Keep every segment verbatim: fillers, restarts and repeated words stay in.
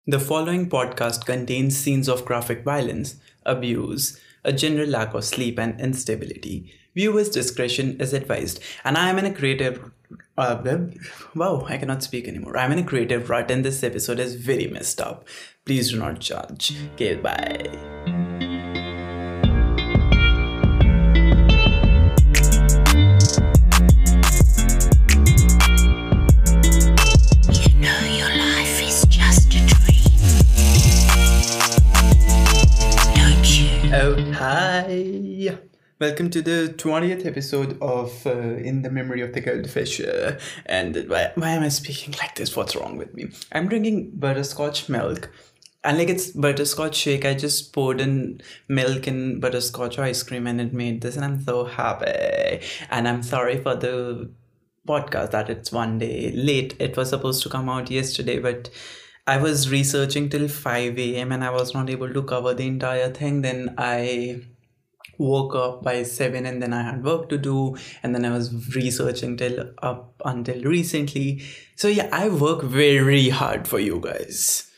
The following podcast contains scenes of graphic violence, abuse, a general lack of sleep, and instability. Viewers' discretion is advised. And I am in a creative. Uh, web- wow, I cannot speak anymore. I'm in a creative rut, and this episode is very messed up. Please do not judge. Okay, bye. Oh, hi! Welcome to the twentieth episode of uh, In the Memory of the Goldfish. Uh, and why, why am I speaking like this? What's wrong with me? I'm drinking butterscotch milk. And like it's butterscotch shake, I just poured in milk and butterscotch ice cream and it made this, and I'm so happy. And I'm sorry for the podcast that it's one day late. It was supposed to come out yesterday, but I was researching till five a.m. and I was not able to cover the entire thing. Then I woke up by seven and then I had work to do, and then I was researching till up until recently. So yeah, I work very hard for you guys.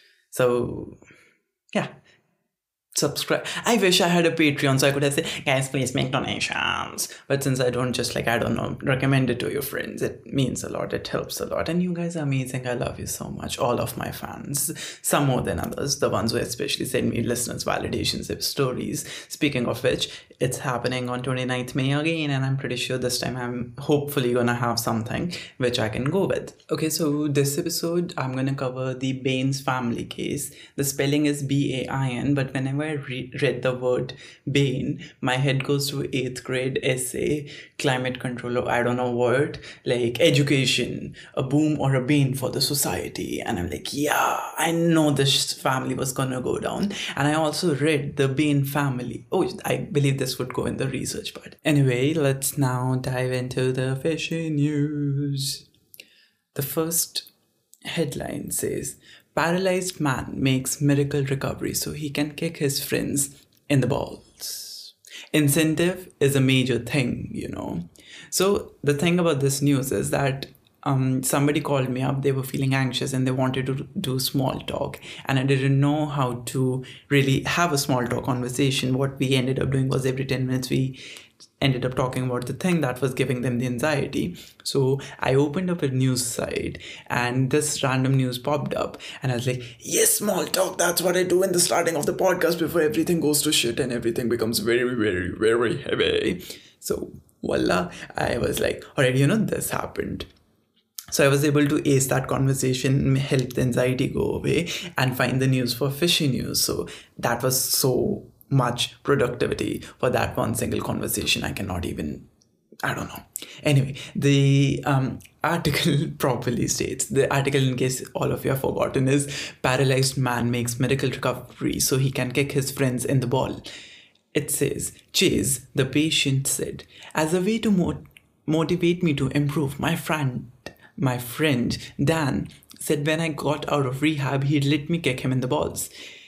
So yeah, subscribe. I wish I had a Patreon so I could have said, guys, please make donations. But since I don't, just like, I don't know, recommend it to your friends. It means a lot. It helps a lot. And you guys are amazing. I love you so much. All of my fans, some more than others. The ones who especially send me listeners, validations, and stories. Speaking of which, it's happening on twenty-ninth May again. And I'm pretty sure this time I'm hopefully going to have something which I can go with. Okay, so this episode, I'm going to cover the Bain's family case. The spelling is B A I N, but whenever I re- read the word Bain, my head goes to eighth grade essay, climate control, or I don't know what, like education, a boom or a bane for the society. And I'm like, yeah, I know this family was gonna go down. And I also read the Bain family. Oh, I believe this would go in the research part. Anyway, let's now dive into the fishy news. The first headline says, paralyzed man makes miracle recovery so he can kick his friends in the balls. Incentive is a major thing, you know. So the thing about this news is that um, somebody called me up. They were feeling anxious and they wanted to do small talk. And I didn't know how to really have a small talk conversation. What we ended up doing was every ten minutes we ended up talking about the thing that was giving them the anxiety. So I opened up a news site and this random news popped up and I was like, yes, small talk, that's what I do in the starting of the podcast before everything goes to shit and everything becomes very, very, very heavy. So voila, I was like, all right, you know, this happened. So I was able to ace that conversation, help the anxiety go away and find the news for fishy news. So that was so much productivity for that one single conversation. I cannot even, I don't know. Anyway, the um, article properly states, the article, in case all of you have forgotten, is paralyzed man makes miracle recovery so he can kick his friends in the ball. It says, Chase, the patient said, as a way to mo- motivate me to improve, my friend, my friend Dan said when I got out of rehab, he'd let me kick him in the balls.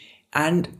And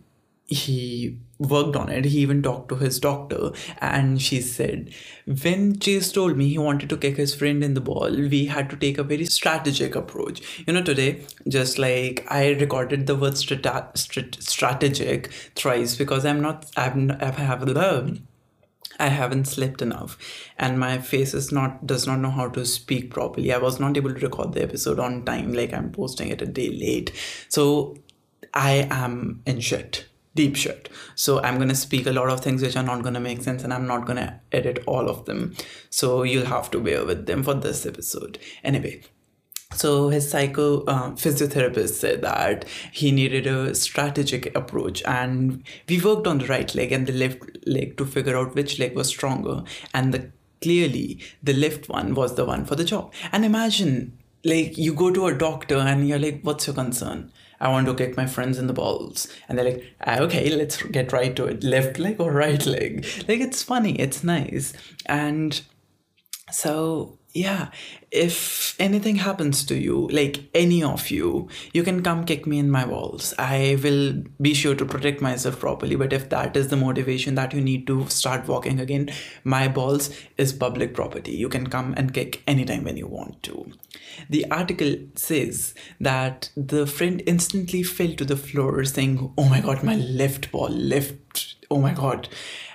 he worked on it. He even talked to his doctor and she said, when Chase told me he wanted to kick his friend in the ball, we had to take a very strategic approach. You know, today, just like I recorded the word strata- strat- strategic thrice because I'm not, I've, I've have learned. I haven't slept enough and my face is not does not know how to speak properly. I was not able to record the episode on time, like I'm posting it a day late. So I am in shit. Deep shit. So I'm going to speak a lot of things which are not going to make sense and I'm not going to edit all of them. So you'll have to bear with them for this episode. Anyway, so his psycho uh, physiotherapist said that he needed a strategic approach and we worked on the right leg and the left leg to figure out which leg was stronger. And the clearly the left one was the one for the job. And imagine, like, you go to a doctor and you're like, what's your concern? I want to kick my friends in the balls. And they're like, ah, okay, let's get right to it. Left leg or right leg? Like, it's funny. It's nice. And so, yeah, if anything happens to you, like any of you, you can come kick me in my balls. I will be sure to protect myself properly. But if that is the motivation that you need to start walking again, my balls is public property. You can come and kick anytime when you want to. The article says that the friend instantly fell to the floor saying, "Oh my god, my left ball, left, oh my god."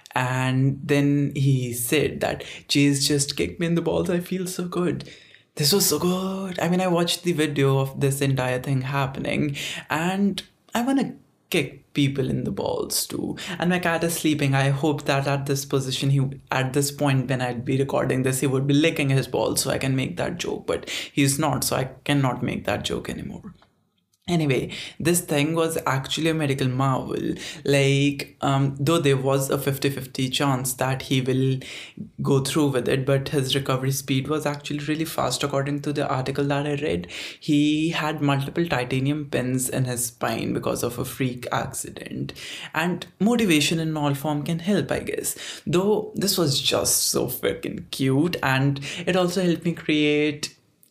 And then he said that Chase just kicked me in the balls. I feel so good. This was so good. I mean, I watched the video of this entire thing happening and I want to kick people in the balls too. And my cat is sleeping. I hope that at this position, he at this point when I'd be recording this, he would be licking his balls so I can make that joke. But he's not, so I cannot make that joke anymore. Anyway, this thing was actually a medical marvel. Like, um, though there was a fifty-fifty chance that he will go through with it, but his recovery speed was actually really fast. According to the article that I read, he had multiple titanium pins in his spine because of a freak accident. And motivation in all form can help, I guess. Though this was just so freaking cute, and it also helped me create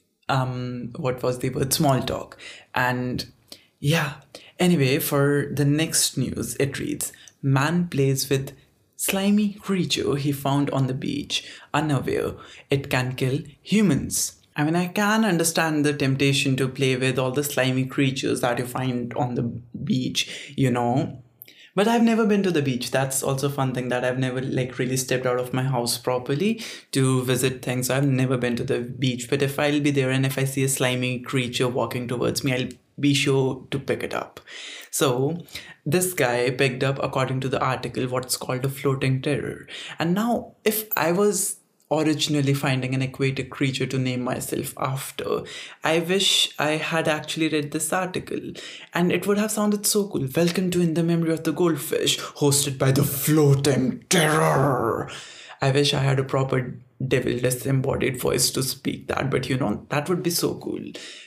um what was the word small talk. And yeah, anyway, for the next news, it reads, man plays with slimy creature he found on the beach, unaware it can kill humans. I mean, I can understand the temptation to play with all the slimy creatures that you find on the beach, you know. But I've never been to the beach. That's also a fun thing, that I've never like really stepped out of my house properly to visit things. So I've never been to the beach. But if I'll be there and if I see a slimy creature walking towards me, I'll be sure to pick it up. So this guy picked up, according to the article, what's called a floating terror. And now if I was originally finding an aquatic creature to name myself after, I wish I had actually read this article, and it would have sounded so cool. Welcome to In the Memory of the Goldfish, hosted by the Floating Terror. I wish I had a proper devil disembodied voice to speak that, but you know, that would be so cool.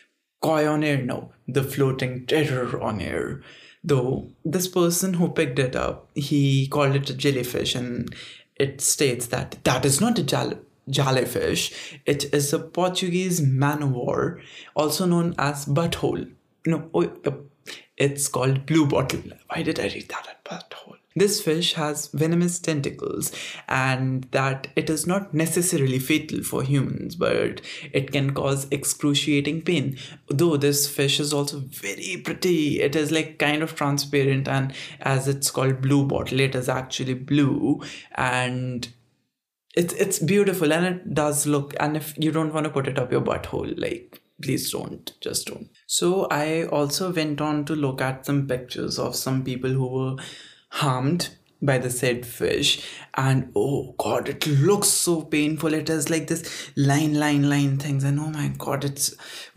Koi on air now, the Floating Terror on air. Though this person who picked it up, he called it a jellyfish, and it states that that is not a jell- jellyfish. It is a Portuguese man o' war, also known as butthole. No, oh, it's called blue bottle. Why did I read that at butthole? This fish has venomous tentacles, and that it is not necessarily fatal for humans, but it can cause excruciating pain. Though this fish is also very pretty. It is like kind of transparent, and as it's called blue bottle, it is actually blue, and it's it's beautiful, and it does look. And if you don't want to put it up your butthole, like, please don't, just don't. So I also went on to look at some pictures of some people who were harmed by the said fish, and oh god, it looks so painful. It is like this line line line things, and oh my god, it's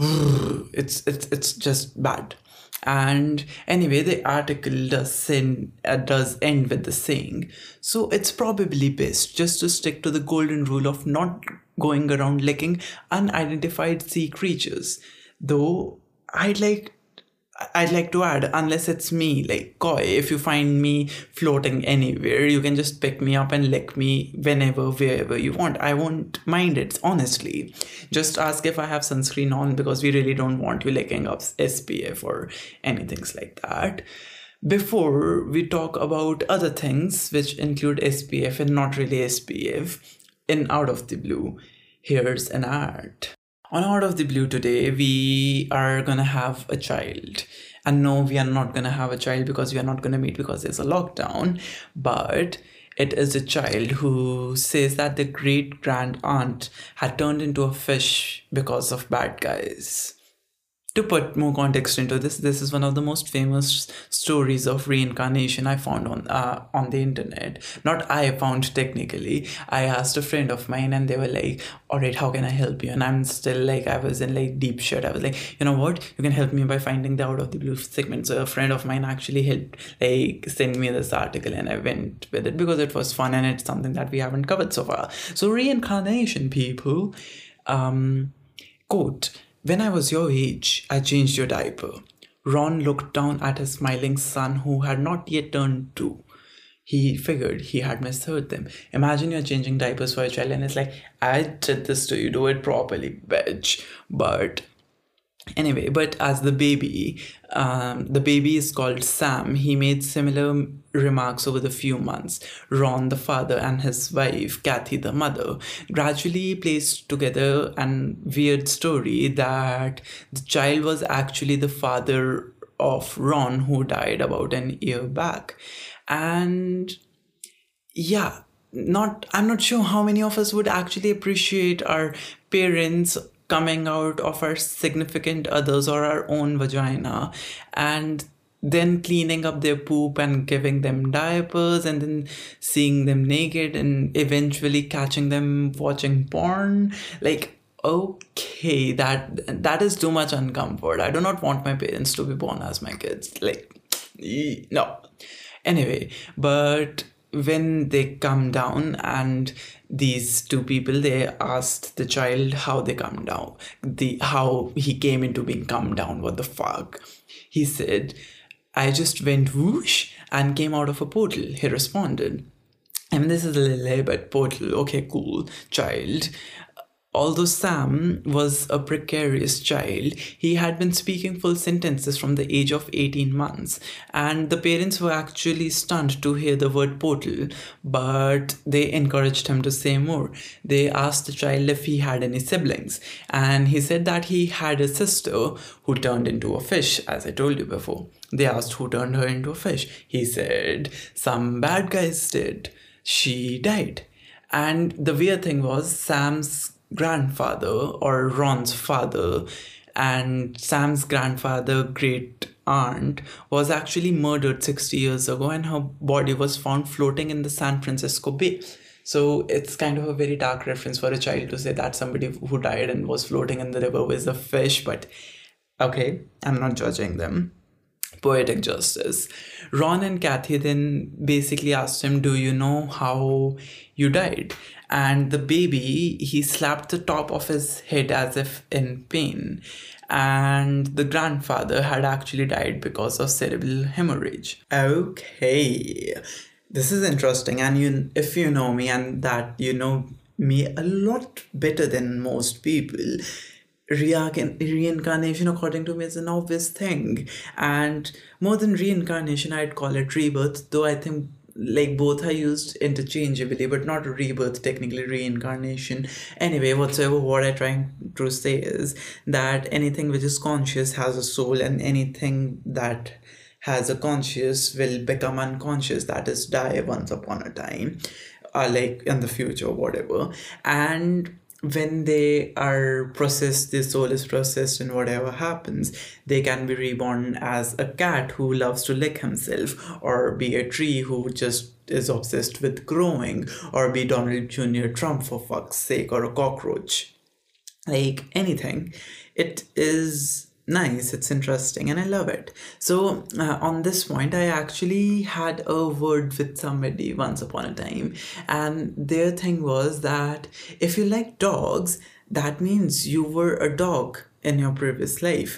it's it's, it's just bad. And anyway, the article does send, uh, does end with the saying, so it's probably best just to stick to the golden rule of not going around licking unidentified sea creatures. Though I'd like I'd like to add, unless it's me, like Koi, if you find me floating anywhere, you can just pick me up and lick me whenever, wherever you want. I won't mind it, honestly. Just ask if I have sunscreen on, because we really don't want you licking up S P F or anything like that. Before we talk about other things which include S P F and not really S P F, in Out of the Blue, here's an ad. On Out of the Blue today, we are gonna have a child. And no, we are not gonna have a child because we are not gonna meet because there's a lockdown. But it is a child who says that the great grand aunt had turned into a fish because of bad guys. To put more context into this, this is one of the most famous stories of reincarnation I found on uh, on the internet. Not I found technically. I asked a friend of mine and they were like, alright, how can I help you? And I'm still like, I was in like deep shit. I was like, you know what? You can help me by finding the Out of the Blue segment. So a friend of mine actually helped like send me this article, and I went with it because it was fun and it's something that we haven't covered so far. So reincarnation, people. Um, quote, when I was your age, I changed your diaper. Ron looked down at his smiling son who had not yet turned two. He figured he had misheard them. Imagine you're changing diapers for a child and it's like, I did this to you, do it properly, bitch. But anyway, but as the baby, um, the baby is called Sam. He made similar remarks over the few months. Ron, the father, and his wife, Kathy, the mother, gradually placed together an weird story that the child was actually the father of Ron, who died about an year back. And yeah, not I'm not sure how many of us would actually appreciate our parents coming out of our significant others or our own vagina and then cleaning up their poop and giving them diapers and then seeing them naked and eventually catching them watching porn. Like, okay, that that is too much uncomfort. I do not want my parents to be born as my kids. Like, no. Anyway, but when they come down and these two people, they asked the child how they come down, the how he came into being come down. What the fuck? He said, I just went whoosh and came out of a portal. He responded. I mean, this is a little but portal. Okay, cool, child. Although Sam was a precarious child, he had been speaking full sentences from the age of eighteen months, and the parents were actually stunned to hear the word portal, but they encouraged him to say more. They asked the child if he had any siblings, and he said that he had a sister who turned into a fish, as I told you before. They asked who turned her into a fish. He said, some bad guys did. She died. And the weird thing was, Sam's grandfather, or Ron's father, and Sam's grandfather, great aunt, was actually murdered sixty years ago, and her body was found floating in the San Francisco Bay. So it's kind of a very dark reference for a child to say that somebody who died and was floating in the river was a fish, but okay, I'm not judging them. Poetic justice. Ron and Kathy then basically asked him, do you know how you died? And the baby, he slapped the top of his head as if in pain. And the grandfather had actually died because of cerebral hemorrhage. Okay, this is interesting. And you, if you know me and that you know me a lot better than most people, reincarnation, according to me, is an obvious thing. And more than reincarnation, I'd call it rebirth, though I think like both are used interchangeably, but not rebirth, technically reincarnation. Anyway, whatsoever, what I'm trying to say is that anything which is conscious has a soul, and anything that has a conscious will become unconscious, that is die once upon a time, or like in the future, whatever. And when they are processed, their soul is processed, and whatever happens, they can be reborn as a cat who loves to lick himself, or be a tree who just is obsessed with growing, or be Donald Junior Trump for fuck's sake, or a cockroach. Like anything. It is nice, it's interesting, and I love it. So uh, on this point, I actually had a word with somebody once upon a time, and their thing was that if you like dogs, that means you were a dog in your previous life.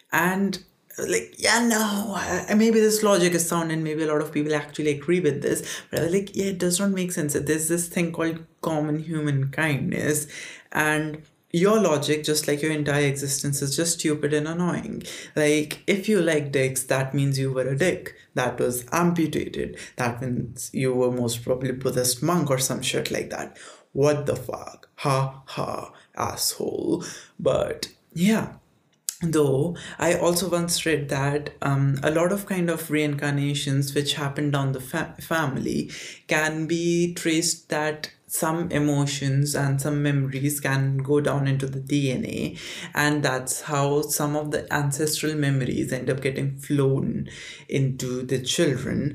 And like, yeah, no, I, maybe this logic is sound and maybe a lot of people actually agree with this, but I was like, yeah, it does not make sense. There's this thing called common human kindness, and your logic, just like your entire existence, is just stupid and annoying. Like, if you like dicks, that means you were a dick that was amputated. That means you were most probably Buddhist monk or some shit like that. What the fuck? Ha ha, asshole. But yeah. Though I also once read that um, a lot of kind of reincarnations which happen down the fa- family can be traced, that some emotions and some memories can go down into the D N A, and that's how some of the ancestral memories end up getting flown into the children,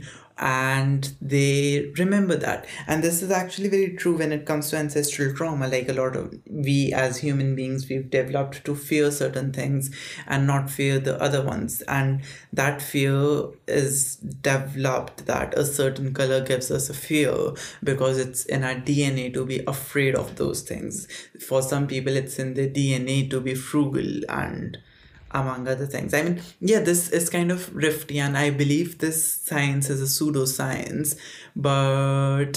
and they remember that. And this is actually very true when it comes to ancestral trauma. Like, a lot of we as human beings, we've developed to fear certain things and not fear the other ones, and that fear is developed, that a certain color gives us a fear because it's in our D N A to be afraid of those things. For some people, it's in their D N A to be frugal and among other things. I mean, yeah, this is kind of rifty, and I believe this science is a pseudoscience, but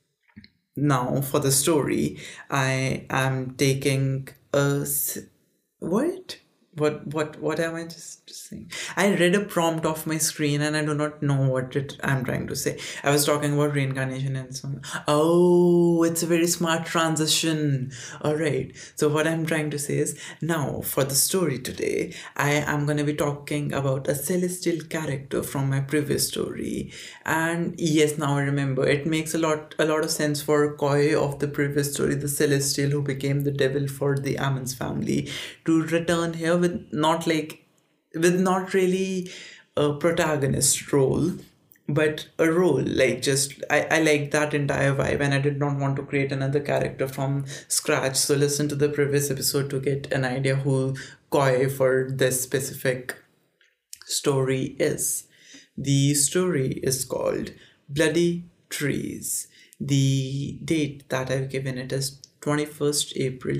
now for the story, I am taking a s- what? What what what am I just saying? I read a prompt off my screen and I do not know what it I'm trying to say. I was talking about reincarnation and so on. Oh, it's a very smart transition. Alright. So what I'm trying to say is now for the story today, I am gonna be talking about a celestial character from my previous story. And yes, now I remember it makes a lot a lot of sense for Koi of the previous story, the celestial who became the devil for the Ammons family, to return here with not like with not really a protagonist role, but a role like just I, I like that entire vibe, and I did not want to create another character from scratch. So listen to the previous episode to get an idea who Koi for this specific story is. The story is called Bloody Trees. The date that I've given it is twenty-first April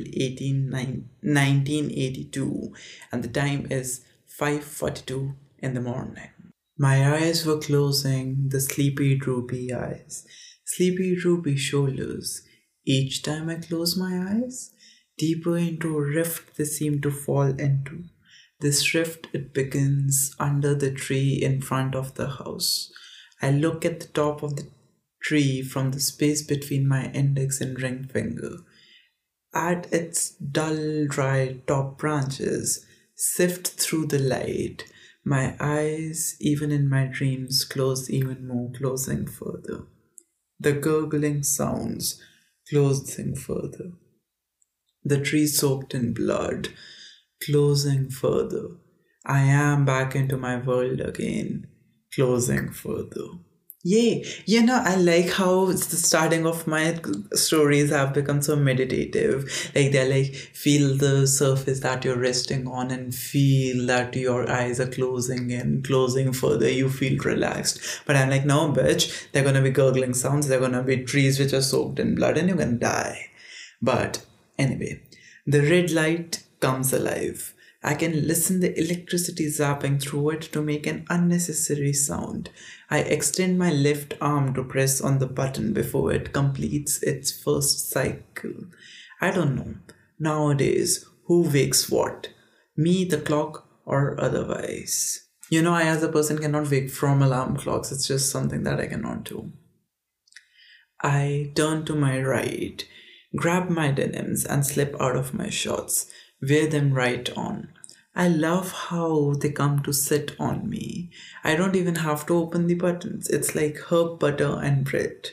nineteen eighty-two, and the time is five forty-two in the morning. My eyes were closing, the sleepy droopy eyes, sleepy droopy shoulders. Each time I close my eyes, deeper into a rift they seem to fall into. This rift, it begins under the tree in front of the house. I look at the top of the tree from the space between my index and ring finger. At its dull, dry top branches, sift through the light. My eyes, even in my dreams, close even more, closing further. The gurgling sounds, closing further. The tree soaked in blood, closing further. I am back into my world again, closing further. Yay! You know, I like how the starting of my stories have become so meditative. Like they're like, feel the surface that you're resting on and feel that your eyes are closing and closing further. You feel relaxed. But I'm like, no, bitch, they're gonna be gurgling sounds, they're gonna be trees which are soaked in blood, and you're gonna die. But anyway, the red light comes alive. I can listen the electricity zapping through it to make an unnecessary sound. I extend my left arm to press on the button before it completes its first cycle. I don't know. Nowadays, who wakes what? Me, the clock, or otherwise? You know, I as a person cannot wake from alarm clocks. It's just something that I cannot do. I turn to my right, grab my denims and slip out of my shorts. Wear them right on. I love how they come to sit on me. I don't even have to open the buttons. It's like herb butter and bread.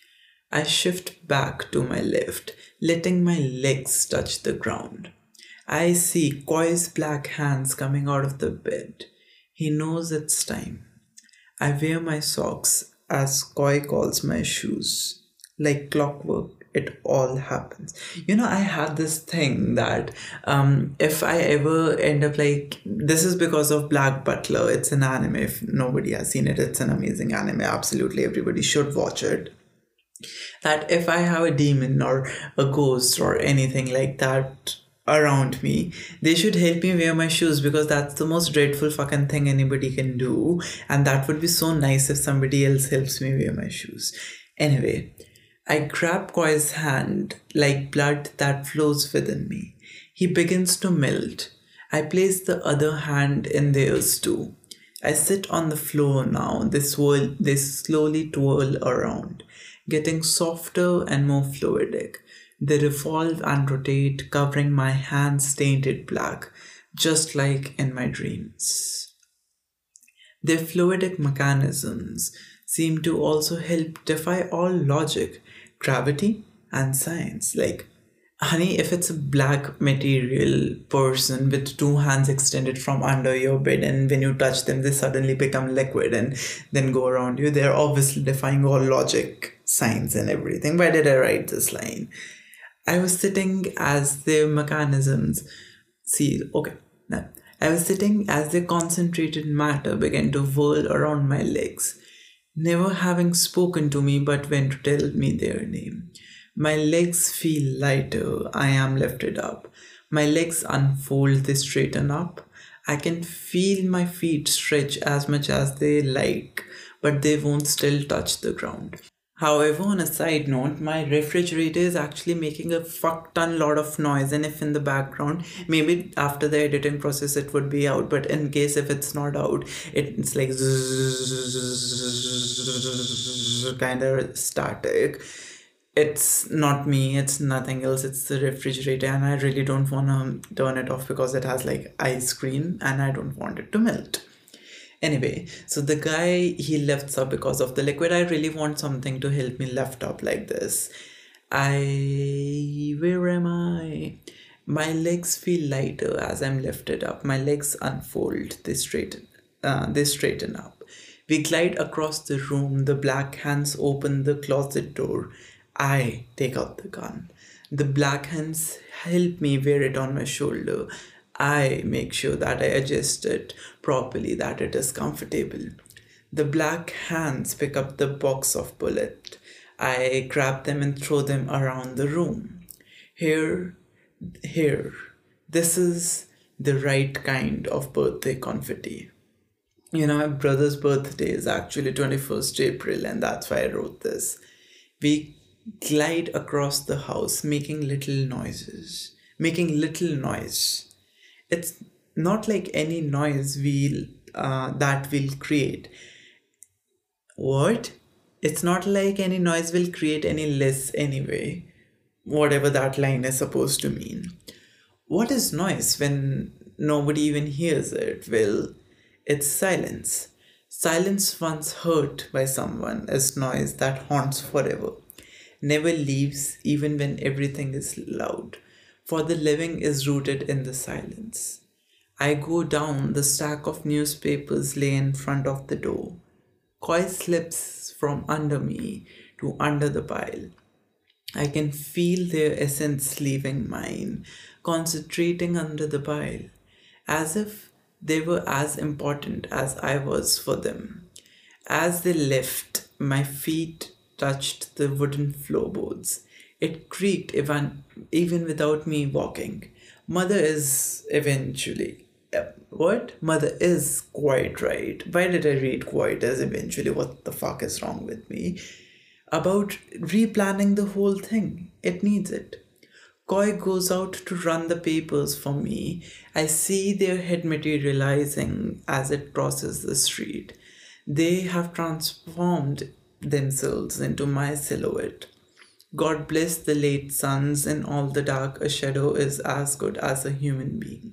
I shift back to my left, letting my legs touch the ground. I see Koi's black hands coming out of the bed. He knows it's time. I wear my socks as Koi calls my shoes. Like clockwork, it all happens. You know, I had this thing that um, if I ever end up like, this is because of Black Butler. It's an anime. If nobody has seen it, it's an amazing anime. Absolutely, everybody should watch it. That if I have a demon or a ghost or anything like that around me, they should help me wear my shoes, because that's the most dreadful fucking thing anybody can do. And that would be so nice if somebody else helps me wear my shoes. Anyway, I grab Koi's hand like blood that flows within me. He begins to melt. I place the other hand in theirs too. I sit on the floor now. They, swirl, they slowly twirl around, getting softer and more fluidic. They revolve and rotate, covering my hands tainted black, just like in my dreams. Their fluidic mechanisms seem to also help defy all logic, gravity, and science. Like, honey, if it's a black material person with two hands extended from under your bed, and when you touch them, they suddenly become liquid and then go around you, they're obviously defying all logic, science, and everything. Why did I write this line? I was sitting as their mechanisms. See, okay, now. I was sitting as their concentrated matter began to whirl around my legs, never having spoken to me but when to tell me their name. My legs feel lighter. I am lifted up. My legs unfold, they straighten up. I can feel my feet stretch as much as they like, but they won't still touch the ground. However, on a side note, my refrigerator is actually making a fuck ton lot of noise, and if in the background, maybe after the editing process it would be out, but in case if it's not out, it's like kind of static. It's not me, it's nothing else, it's the refrigerator, and I really don't want to turn it off because it has like ice cream and I don't want it to melt. Anyway, so the guy, he lifts up because of the liquid. I really want something to help me lift up like this. I, where am I? My legs feel lighter as I'm lifted up. My legs unfold, they straighten, uh, they straighten up. We glide across the room. The black hands open the closet door. I take out the gun. The black hands help me wear it on my shoulder. I make sure that I adjust it properly, that it is comfortable. The black hands pick up the box of bullets. I grab them and throw them around the room. Here, here, this is the right kind of birthday confetti. You know, my brother's birthday is actually twenty-first April, and that's why I wrote this. We glide across the house, making little noises, making little noise. It's not like any noise we'll uh, that will create. What? It's not like any noise will create any less anyway. Whatever that line is supposed to mean. What is noise when nobody even hears it? Well, it's silence. Silence once heard by someone is noise that haunts forever. Never leaves even when everything is loud. For the living is rooted in the silence. I go down the stack of newspapers lay in front of the door. Koi slips from under me to under the pile. I can feel their essence leaving mine, concentrating under the pile, as if they were as important as I was for them. As they left, my feet touched the wooden floorboards. It creaked even, even without me walking. Mother is eventually. Uh, what? Mother is quite right. Why did I read quite as eventually? What the fuck is wrong with me? About replanning the whole thing. It needs it. Koi goes out to run the papers for me. I see their head materializing as it crosses the street. They have transformed themselves into my silhouette. God bless the late suns. In all the dark, a shadow is as good as a human being.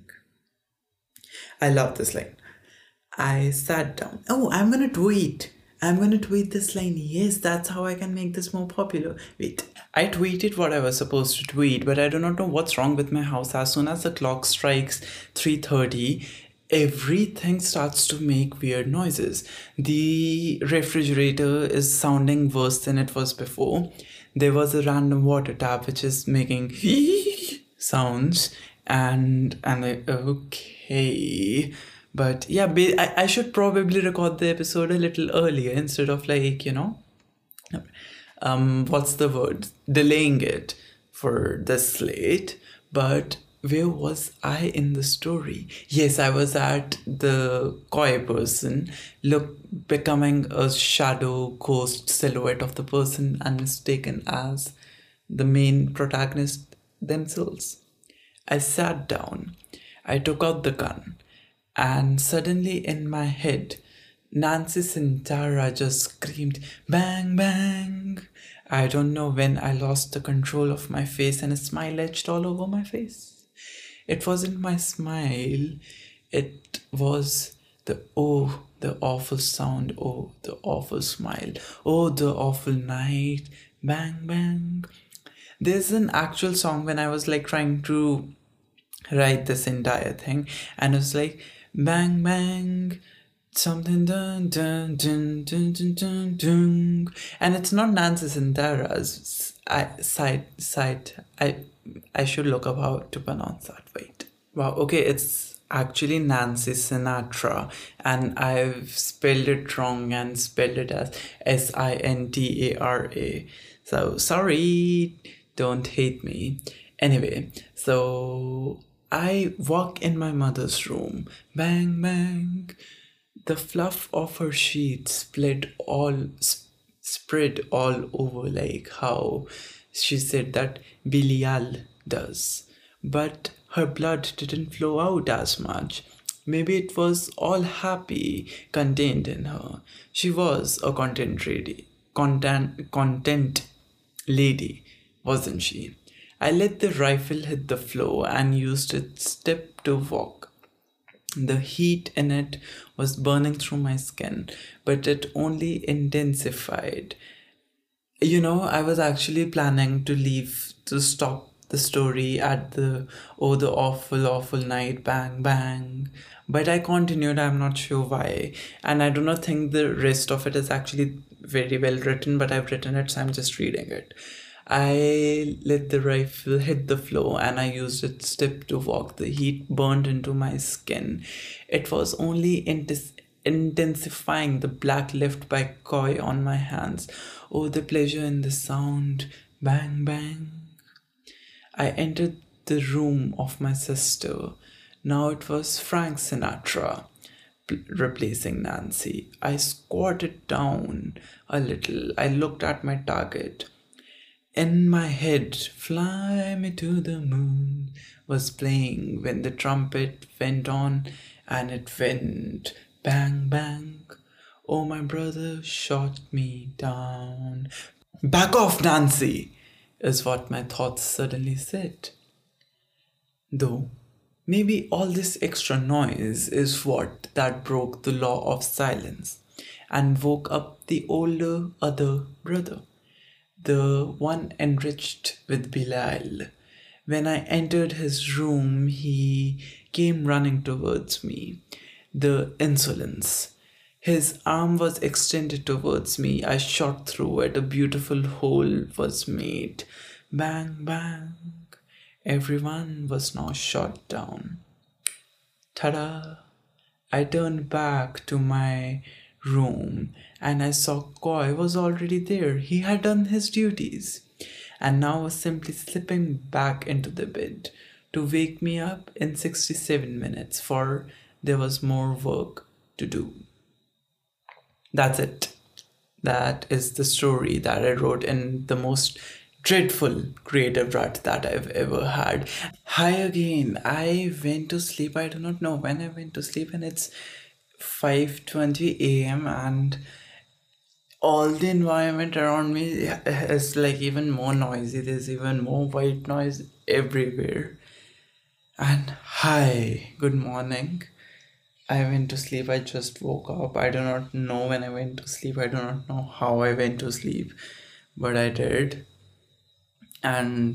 I love this line. I sat down. Oh, I'm gonna tweet. I'm gonna tweet this line. Yes, that's how I can make this more popular. Wait. I tweeted what I was supposed to tweet, but I do not know what's wrong with my house. As soon as the clock strikes three thirty, everything starts to make weird noises. The refrigerator is sounding worse than it was before. There was a random water tap which is making sounds, and I'm like, okay. But yeah, I, I should probably record the episode a little earlier instead of like, you know, um, what's the word? Delaying it for this late. But where was I in the story? Yes, I was at the Koi person, look, becoming a shadow ghost silhouette of the person and mistaken as the main protagonist themselves. I sat down. I took out the gun. And suddenly in my head, Nancy Sintara just screamed, bang, bang. I don't know when I lost the control of my face and a smile etched all over my face. It wasn't my smile. It was the, oh, the awful sound. Oh, the awful smile. Oh, the awful night. Bang, bang. There's an actual song when I was like trying to write this entire thing. And it was like, bang, bang. Something dun dun dun dun dun dun dun. And it's not Nancy Sintara's I side side. I I should look up how to pronounce that. Wait. Wow, okay, it's actually Nancy Sinatra, and I've spelled it wrong and spelled it as S I N T A R A. So sorry, don't hate me. Anyway, so I walk in my mother's room. Bang, bang. The fluff of her sheets split all sp- spread all over like how she said that Belial does. But her blood didn't flow out as much. Maybe it was all happy contained in her. She was a content lady. Content content lady, wasn't she? I let the rifle hit the floor and used its step to walk. The heat in it was burning through my skin, but it only intensified. You know, I was actually planning to leave to stop the story at the oh, the awful, awful night, bang, bang. But I continued, I'm not sure why. And I do not think the rest of it is actually very well written, but I've written it, so I'm just reading it. I let the rifle hit the floor and I used its tip to walk. The heat burned into my skin. It was only intis- intensifying the black left by Koi on my hands. Oh, the pleasure in the sound. Bang, bang. I entered the room of my sister. Now it was Frank Sinatra p- replacing Nancy. I squatted down a little. I looked at my target. In my head, Fly Me to the Moon was playing when the trumpet went on, and it went bang bang. Oh, my brother shot me down. Back off, Nancy, is what my thoughts suddenly said. Though, maybe all this extra noise is what that broke the law of silence and woke up the older other brother, the one enriched with Belial. When I entered his room, he came running towards me. The insolence. His arm was extended towards me. I shot through it. A beautiful hole was made. Bang, bang. Everyone was now shot down. Ta-da! I turned back to my room and I saw Koi was already there. He had done his duties and now was simply slipping back into the bed to wake me up in sixty-seven minutes, for there was more work to do. That's it. That is the story that I wrote in the most dreadful creative rut that I've ever had. Hi again. I went to sleep. I do not know when I went to sleep, and it's five twenty a m and all the environment around me is like even more noisy. There's even more white noise everywhere. And hi, good morning. I went to sleep. I just woke up. I do not know when I went to sleep. I do not know how I went to sleep, but I did. And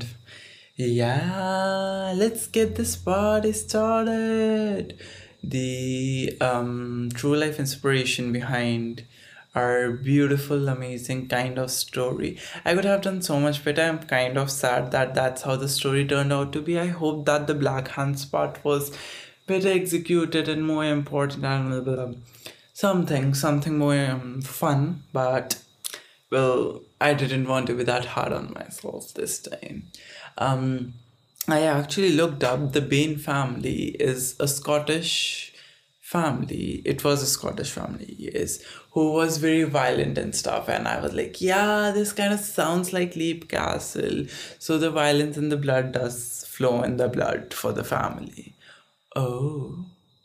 yeah, let's get this party started. The um, true life inspiration behind our beautiful, amazing kind of story. I could have done so much better. I'm kind of sad that that's how the story turned out to be. I hope that the Black Hands part was better executed and more important and blah, blah, blah. something, something more um, fun. But well, I didn't want to be that hard on myself this time. Um, I actually looked up the Bain family is a Scottish family. It was a Scottish family, yes, who was very violent and stuff. And I was like, yeah, this kind of sounds like Leap Castle. So the violence and the blood does flow in the blood for the family. Oh,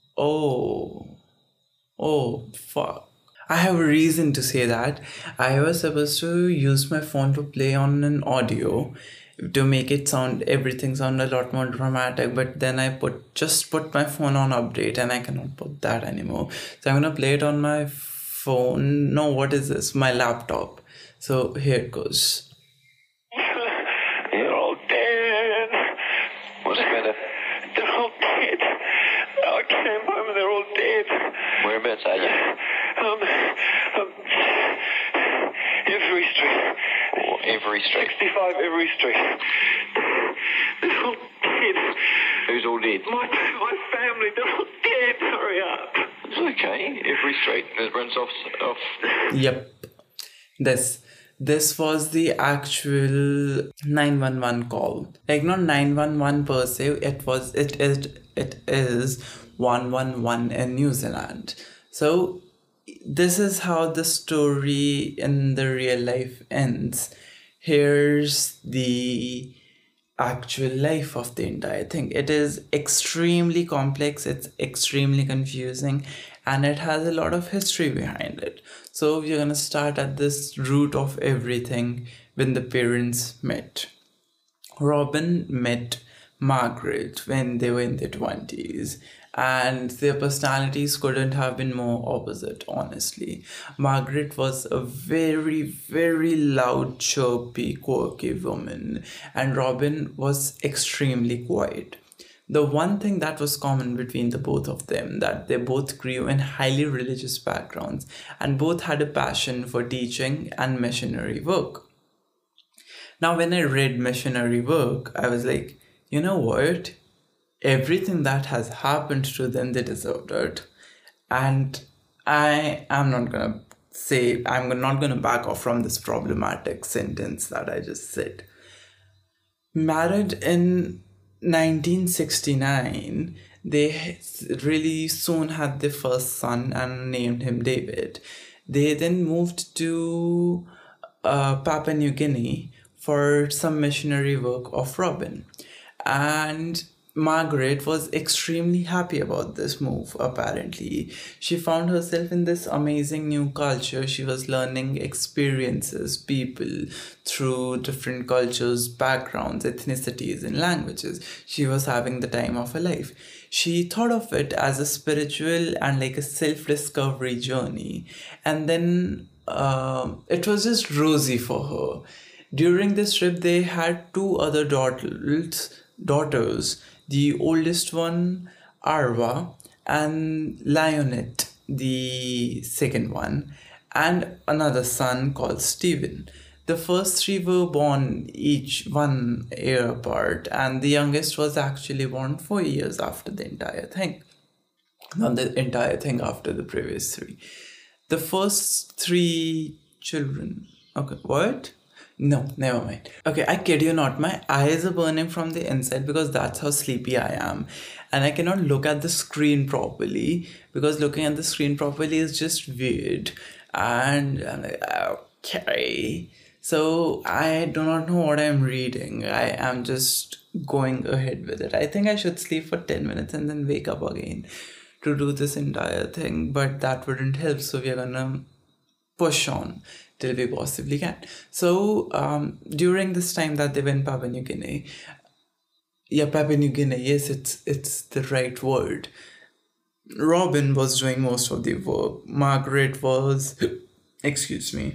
oh, oh, fuck. I have a reason to say that. I was supposed to use my phone to play on an audio to make it sound everything sound a lot more dramatic, but then I put just put my phone on update and I cannot put that anymore. So I'm gonna play it on my phone. No, what is this? My laptop. So here it goes. You're all dead. What's the matter? They're all dead. I came home and they're all dead. Whereabouts are you? Um, um, every street. Oh, every street? sixty-five every street. They're all dead. Who's all dead? My, my family, they're all dead. Hurry up. It's okay. Every street. There's runs off. off. Yep. This. this was the actual nine one one call. Like not nine one one per se, it was it is it is one one one in New Zealand. So this is how the story in the real life ends. Here's the actual life of the entire thing. It is extremely complex, it's extremely confusing, and it has a lot of history behind it. So we're gonna start at this root of everything when the parents met. Robin met Margaret when they were in their twenties, and their personalities couldn't have been more opposite, honestly. Margaret was a very, very loud, chirpy, quirky woman, and Robin was extremely quiet. The one thing that was common between the both of them, that they both grew in highly religious backgrounds and both had a passion for teaching and missionary work. Now, when I read missionary work, I was like, you know what? Everything that has happened to them, they deserved it. And I am not going to say, I'm not going to back off from this problematic sentence that I just said. Married in nineteen sixty-nine, they really soon had their first son and named him David. They then moved to uh, Papua New Guinea for some missionary work of Robin. And Margaret was extremely happy about this move, apparently. She found herself in this amazing new culture. She was learning experiences, people through different cultures, backgrounds, ethnicities, and languages. She was having the time of her life. She thought of it as a spiritual and like a self-discovery journey. And then uh, it was just rosy for her. During this trip, they had two other daughters, daughters. The oldest one, Arwa, and Lionette, the second one, and another son called Stephen. The first three were born each one year apart, and the youngest was actually born four years after the entire thing. Not the entire thing, after the previous three. The first three children... Okay, what? No, never mind. Okay, I kid you not, my eyes are burning from the inside because that's how sleepy I am. And I cannot look at the screen properly because looking at the screen properly is just weird. And I'm like, okay. So I do not know what I'm reading. I am just going ahead with it. I think I should sleep for ten minutes and then wake up again to do this entire thing. But that wouldn't help. So we're gonna push on till we possibly can. So um, during this time that they went in Papua New Guinea, yeah, Papua New Guinea, yes, it's it's the right word. Robin was doing most of the work. Margaret was, excuse me,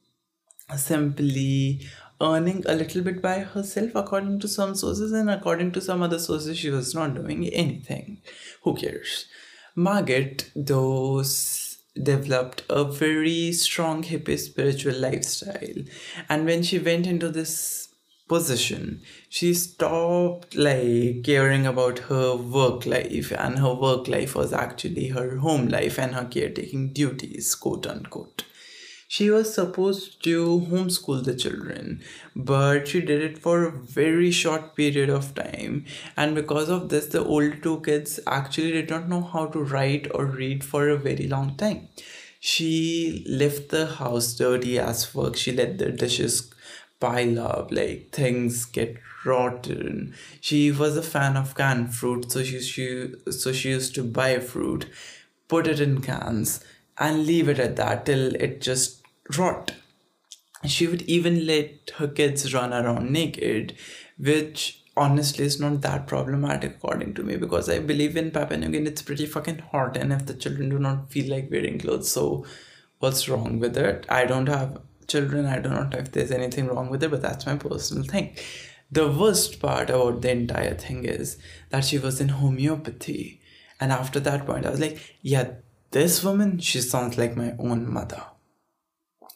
simply earning a little bit by herself according to some sources, and according to some other sources, she was not doing anything. Who cares? Margaret, those developed a very strong hippie spiritual lifestyle, and when she went into this position, she stopped like caring about her work life, and her work life was actually her home life and her caretaking duties, quote unquote. She was supposed to homeschool the children, but she did it for a very short period of time. And because of this, the older two kids actually did not know how to write or read for a very long time. She left the house dirty as fuck. She let the dishes pile up, like things get rotten. She was a fan of canned fruit, so she, she, so she used to buy fruit, put it in cans, and leave it at that till it just rot. She would even let her kids run around naked, which honestly is not that problematic according to me, because I believe in Papua New Guinea it's pretty fucking hot, and if the children do not feel like wearing clothes, so what's wrong with it? I don't have children, I don't know if there's anything wrong with it, but that's my personal thing. The worst part about the entire thing is that she was in homeopathy, and after that point I was like, yeah, this woman, she sounds like my own mother.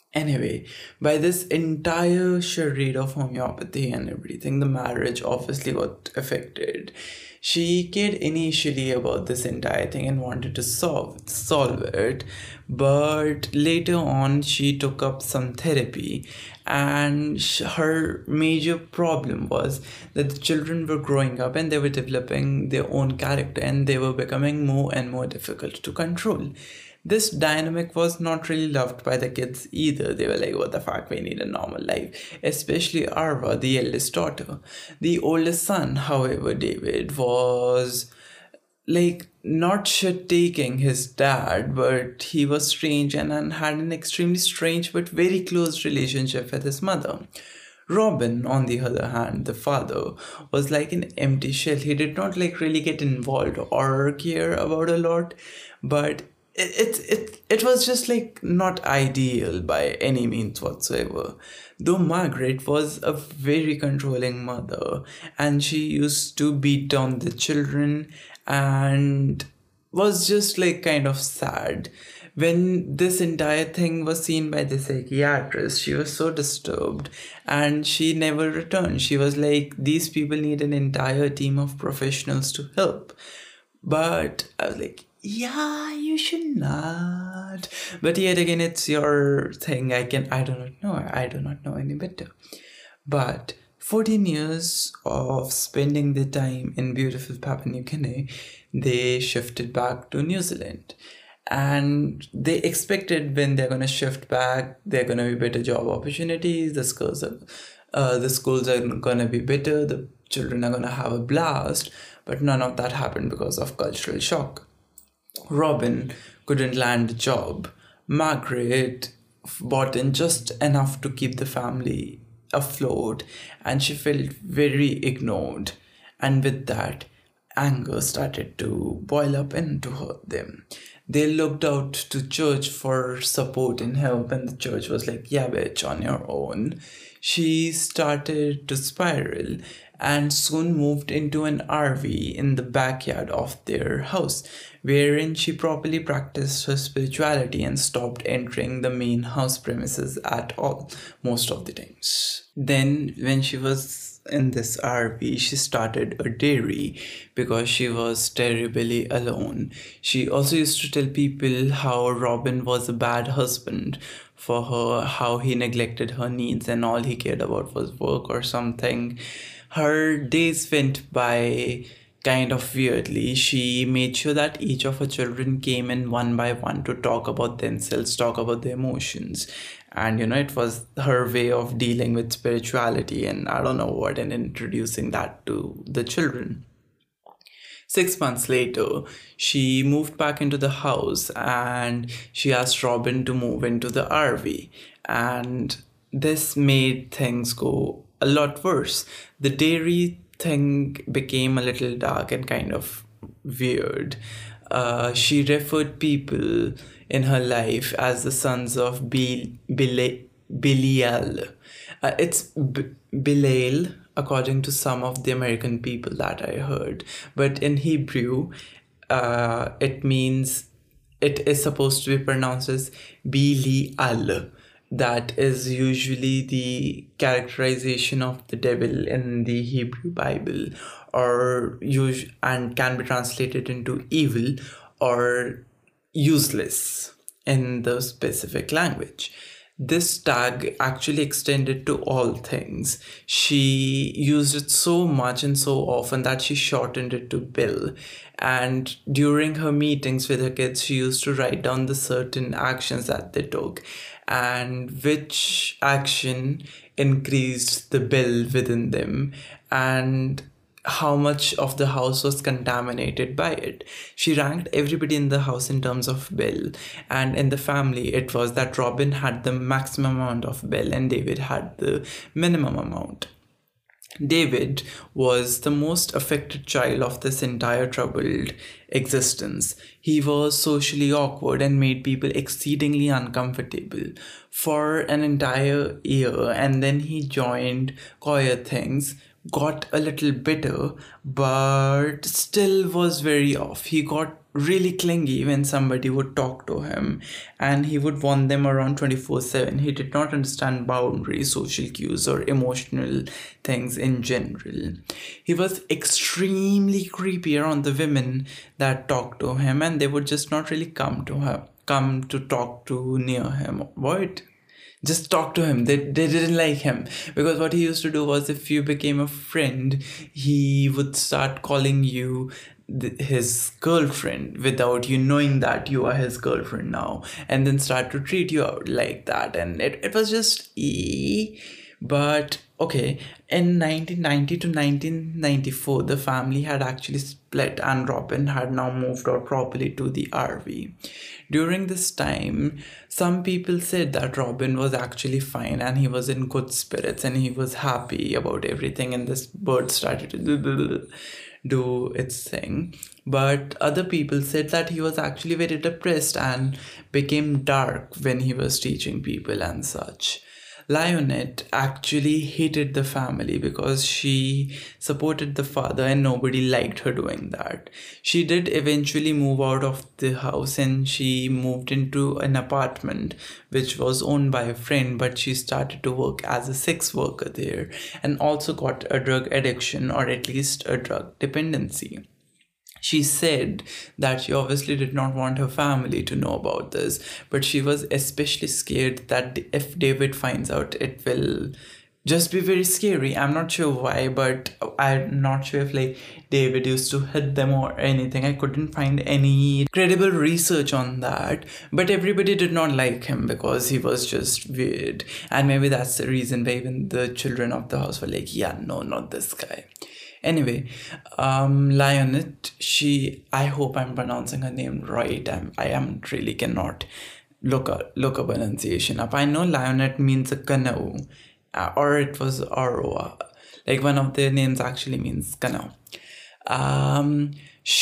Anyway, by this entire charade of homeopathy and everything, the marriage obviously got affected. She cared initially about this entire thing and wanted to solve solve it, but later on she took up some therapy, and sh- her major problem was that the children were growing up and they were developing their own character and they were becoming more and more difficult to control. This dynamic was not really loved by the kids either. They were like, what the fuck, we need a normal life. Especially Arva, the eldest daughter. The oldest son, however, David, was like not shit taking his dad, but he was strange and, and had an extremely strange but very close relationship with his mother. Robin, on the other hand, the father, was like an empty shell. He did not like really get involved or care about a lot, but it, it it it was just like not ideal by any means whatsoever. Though Margaret was a very controlling mother and she used to beat down the children and was just like kind of sad. When this entire thing was seen by the psychiatrist, she was so disturbed and she never returned. She was like, these people need an entire team of professionals to help. But I was like, yeah, you should not. But yet again, it's your thing. I can, I do not know. I do not know any better. But fourteen years of spending their time in beautiful Papua New Guinea, they shifted back to New Zealand. And they expected when they're going to shift back, there are going to be better job opportunities, the schools are, uh, the schools are going to be better, the children are going to have a blast. But none of that happened because of cultural shock. Robin couldn't land a job. Margaret bought in just enough to keep the family afloat, and she felt very ignored. And with that, anger started to boil up into her, them. They looked out to church for support and help, and the church was like, yeah, bitch, on your own. She started to spiral and soon moved into an R V in the backyard of their house, wherein she properly practiced her spirituality and stopped entering the main house premises at all, most of the times. Then, when she was in this R V, she started a dairy because she was terribly alone. She also used to tell people how Robin was a bad husband for her, how he neglected her needs and all he cared about was work or something. Her days went by kind of weirdly. She made sure that each of her children came in one by one to talk about themselves, talk about their emotions. And you know, it was her way of dealing with spirituality and I don't know what, and introducing that to the children. Six months later, she moved back into the house and she asked Robin to move into the R V. And this made things go a lot worse. The dairy thing became a little dark and kind of weird. Uh, she referred people in her life as the sons of Bil- Bile- Belial. Uh, it's B- Bilael, according to some of the American people that I heard. But in Hebrew, uh, it means, it is supposed to be pronounced as Belial. That is usually the characterization of the devil in the Hebrew Bible, or use and can be translated into evil or useless in the specific language. This tag actually extended to all things. She used it so much and so often that she shortened it to Bill. And during her meetings with her kids, she used to write down the certain actions that they took and which action increased the bill within them and how much of the house was contaminated by it. She ranked everybody in the house in terms of bill, and in the family it was that Robin had the maximum amount of bill and David had the minimum amount. David was the most affected child of this entire troubled existence. He was socially awkward and made people exceedingly uncomfortable for an entire year, and then he joined choir things, got a little bitter, but still was very off. He got really clingy when somebody would talk to him, and he would want them around twenty-four seven. He did not understand boundaries, social cues, or emotional things in general. He was extremely creepy around the women that talked to him, and they would just not really come to her come to talk to near him. What? Just talk to him. They, they didn't like him, because what he used to do was, if you became a friend, he would start calling you th- his girlfriend without you knowing that you are his girlfriend now, and then start to treat you out like that. And it, it was just e. But okay, in nineteen ninety to nineteen ninety-four, the family had actually split, and Robin had now moved out properly to the R V. During this time, some people said that Robin was actually fine and he was in good spirits and he was happy about everything, and this bird started to do its thing. But other people said that he was actually very depressed and became dark when he was teaching people and such. Lionette actually hated the family because she supported the father and nobody liked her doing that. She did eventually move out of the house, and she moved into an apartment which was owned by a friend, but she started to work as a sex worker there, and also got a drug addiction, or at least a drug dependency. She said that she obviously did not want her family to know about this, but she was especially scared that if David finds out, it will just be very scary. I'm not sure why, but I'm not sure if like David used to hit them or anything. I couldn't find any credible research on that, but everybody did not like him because he was just weird. And maybe that's the reason why even the children of the house were like, yeah, no, not this guy. Anyway, um, Lionette, she, I hope I'm pronouncing her name right. I'm, I am really cannot look up, look a pronunciation up. I know Lionette means a canoe, uh, or it was Aroa. Like one of their names actually means canoe. Um,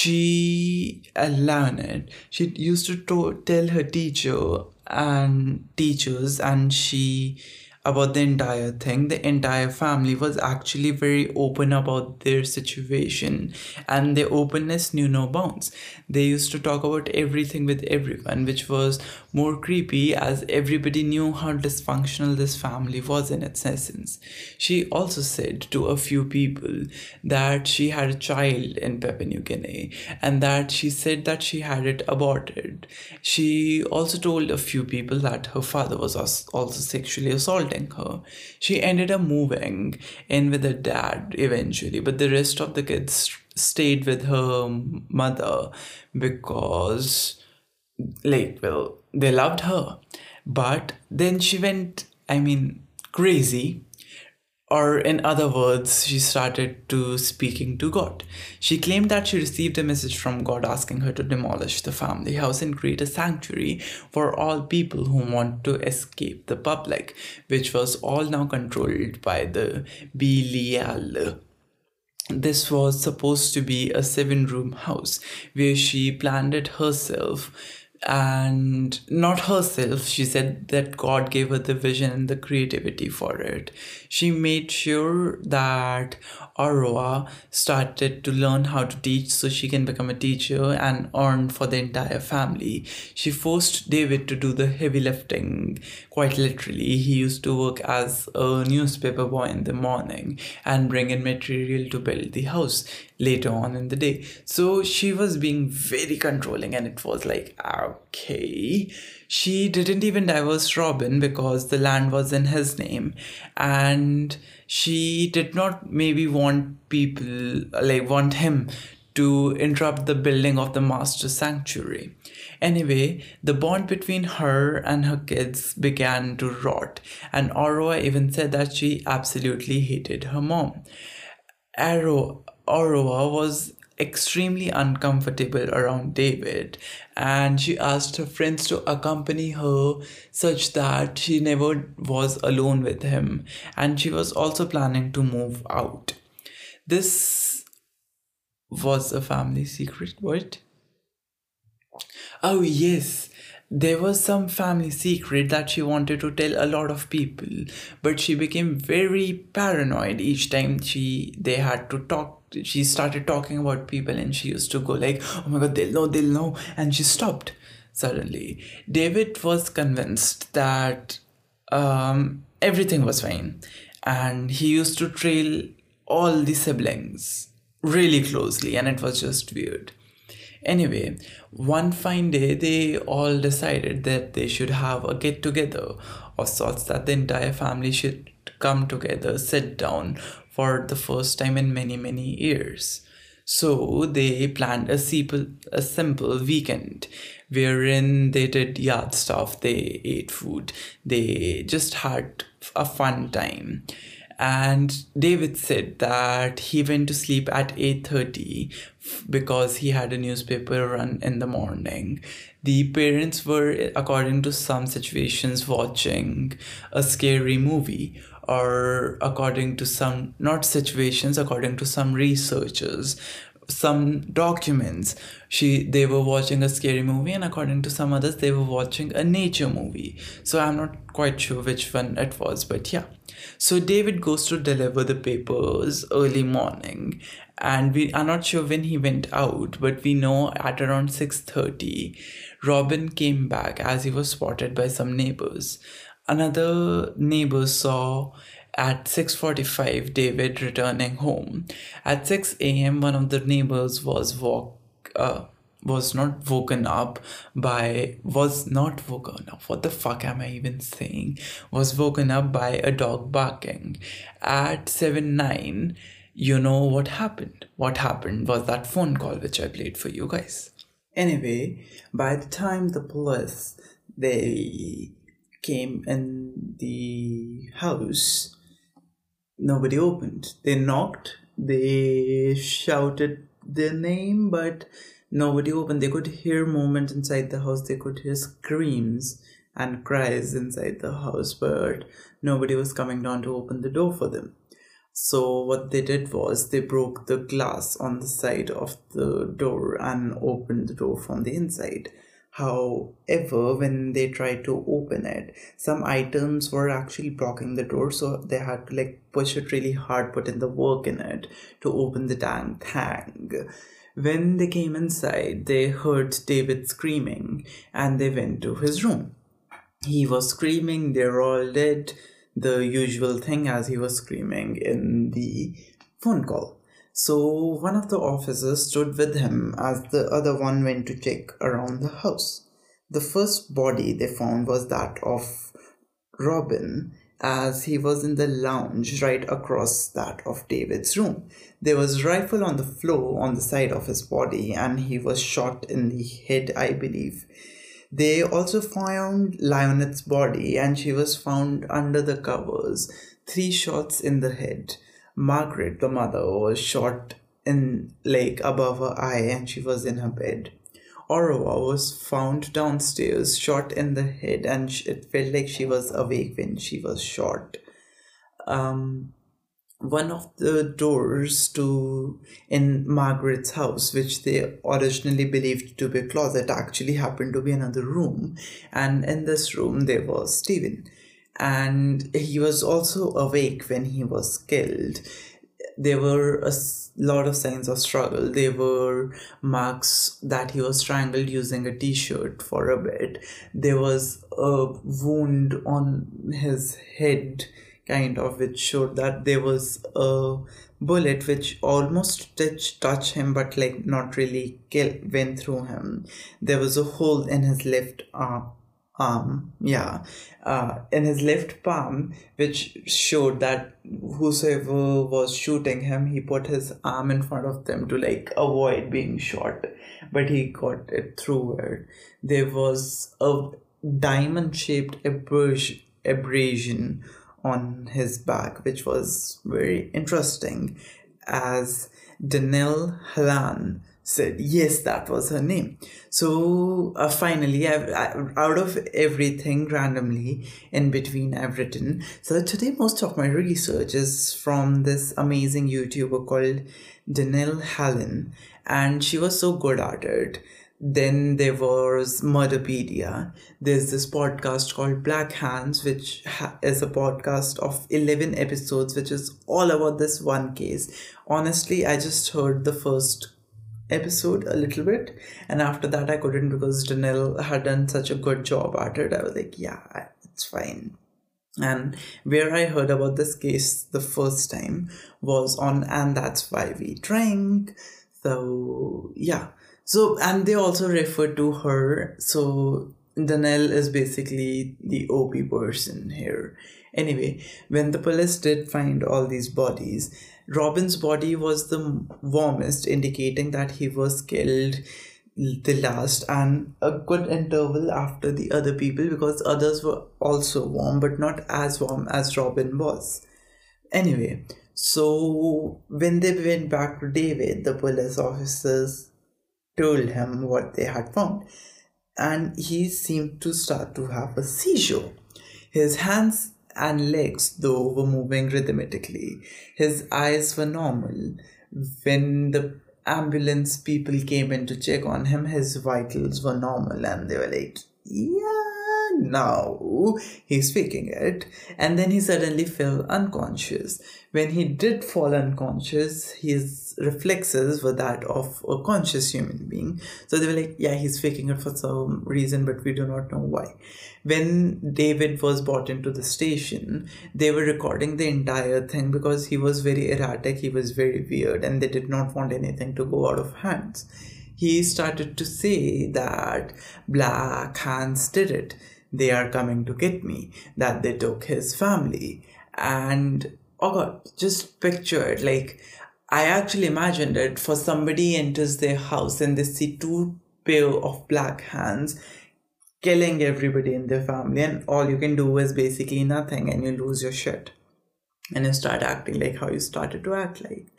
she, uh, Lionette, she used to, to tell her teacher and teachers, and she, about the entire thing. The entire family was actually very open about their situation, and their openness knew no bounds. They used to talk about everything with everyone, which was more creepy as everybody knew how dysfunctional this family was in its essence. She also said to a few people that she had a child in Papua New Guinea, and that she said that she had it aborted. She also told a few people that her father was also sexually assaulting her. She ended up moving in with her dad eventually, but the rest of the kids stayed with her mother because, like, well, they loved her. But then she went, I mean, crazy. Or in other words, she started to speaking to God. She claimed that she received a message from God asking her to demolish the family house and create a sanctuary for all people who want to escape the public, which was all now controlled by the Belial. This was supposed to be a seven-room house where she planned it herself. And not herself, she said that God gave her the vision and the creativity for it. She made sure that Aroa started to learn how to teach so she can become a teacher and earn for the entire family. She forced David to do the heavy lifting, quite literally. He used to work as a newspaper boy in the morning and bring in material to build the house later on in the day. So she was being very controlling, and it was like, okay. She didn't even divorce Robin because the land was in his name, and she did not maybe want people, like want him to interrupt the building of the master sanctuary. Anyway, the bond between her and her kids began to rot, and Aroa even said that she absolutely hated her mom. Arrow Aurora was extremely uncomfortable around David, and she asked her friends to accompany her such that she never was alone with him, and she was also planning to move out. This was a family secret, what? Oh yes, there was some family secret that she wanted to tell a lot of people, but she became very paranoid each time she they had to talk she started talking about people, and she used to go like, oh my god, they'll know, they'll know. And she stopped suddenly. David was convinced that um, everything was fine. And he used to trail all the siblings really closely, and it was just weird. Anyway, one fine day, they all decided that they should have a get together of sorts, that the entire family should come together, sit down for the first time in many, many years. So they planned a simple, a simple weekend wherein they did yard stuff, they ate food, they just had a fun time. And David said that he went to sleep at eight thirty because he had a newspaper run in the morning. The parents were, according to some situations, watching a scary movie, or according to some, not situations, according to some researchers, some documents, she they were watching a scary movie, and according to some others, they were watching a nature movie. So I'm not quite sure which one it was, but yeah. So David goes to deliver the papers early morning, and we are not sure when he went out, but we know at around six thirty, Robin came back as he was spotted by some neighbors. Another neighbor saw at six forty-five David returning home. At six a.m. one of the neighbors was woke uh, was not woken up by was not woken up what the fuck am I even saying was woken up by a dog barking. At seven nine, you know what happened what happened was that phone call which I played for you guys. Anyway, by the time the police they came in the house, nobody opened. They knocked, they shouted their name, but nobody opened. They could hear movement inside the house. They could hear screams and cries inside the house, but nobody was coming down to open the door for them. So what they did was they broke the glass on the side of the door and opened the door from the inside. However, when they tried to open it, some items were actually blocking the door, so they had to like push it really hard, put in the work in it to open the dang thing. When they came inside, they heard David screaming, and they went to his room. He was screaming, they're all dead, the usual thing as he was screaming in the phone call. So one of the officers stood with him as the other one went to check around the house. The first body they found was that of Robin, as he was in the lounge right across that of David's room. There was a rifle on the floor on the side of his body, and he was shot in the head, I believe. They also found Lionette's body, and she was found under the covers, three shots in the head. Margaret, the mother, was shot in like above her eye, and she was in her bed. Orwa was found downstairs, shot in the head, and it felt like she was awake when she was shot. Um, one of the doors to in Margaret's house, which they originally believed to be a closet, actually happened to be another room, and in this room there was Stephen, and he was also awake when he was killed. There were a lot of signs of struggle. There were marks that he was strangled using a t-shirt for a bit. There was a wound on his head, kind of, which showed that there was a bullet which almost touched touch him, but like not really kill went through him. There was a hole in his left arm. Arm, yeah, uh, in his left palm, which showed that whosoever was shooting him, he put his arm in front of them to like avoid being shot, but he got it through it. There was a diamond-shaped abrasion, abrasion on his back, which was very interesting, as Danielle Hallan said, yes, that was her name. So uh, finally, I've, I, out of everything randomly in between I've written, so today most of my research is from this amazing YouTuber called Danielle Hallan, and she was so good at it Then there was Murderpedia. There's this podcast called Black Hands, which ha- is a podcast of eleven episodes, which is all about this one case. Honestly, I just heard the first episode a little bit, and after that I couldn't, because Danelle had done such a good job at it. I was like, yeah, it's fine. And where I heard about this case the first time was on And That's Why We Drink. So yeah. So, and they also refer to her. So Danelle is basically the O P person here. Anyway, when the police did find all these bodies, Robin's body was the warmest, indicating that he was killed the last and a good interval after the other people, because others were also warm but not as warm as Robin was. Anyway, so when they went back to David, the police officers told him what they had found, and he seemed to start to have a seizure. His hands and legs, though, were moving rhythmically. His eyes were normal. When the ambulance people came in to check on him, his vitals were normal, and they were like, yeah, now he's faking it. And then he suddenly fell unconscious. When he did fall unconscious, his reflexes were that of a conscious human being. So they were like, yeah, he's faking it for some reason, but we do not know why. When David was brought into the station, they were recording the entire thing because he was very erratic, he was very weird, and they did not want anything to go out of hands. He started to say that Black Hands did it. They are coming to get me. That they took his family. And oh god, just picture it. Like, I actually imagined it. For somebody enters their house and they see two pair of black hands killing everybody in their family, and all you can do is basically nothing, and you lose your shit. And you start acting like how you started to act like.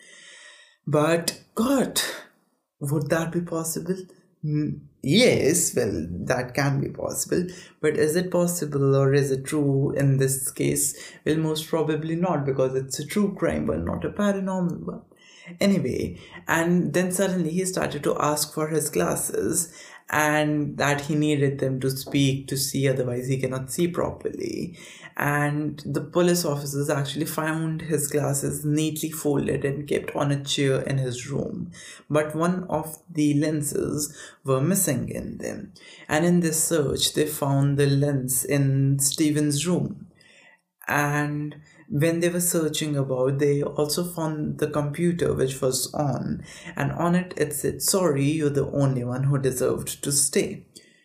But god, would that be possible? Mm, yes, well, that can be possible. But is it possible, or is it true in this case? Well, most probably not, because it's a true crime but not a paranormal one. Anyway, and then suddenly he started to ask for his glasses, and that he needed them to speak to see, otherwise he cannot see properly. And the police officers actually found his glasses neatly folded and kept on a chair in his room, but one of the lenses were missing in them. And in this search, they found the lens in Stephen's room. And when they were searching about, they also found the computer which was on, and on it it said, sorry, you're the only one who deserved to stay.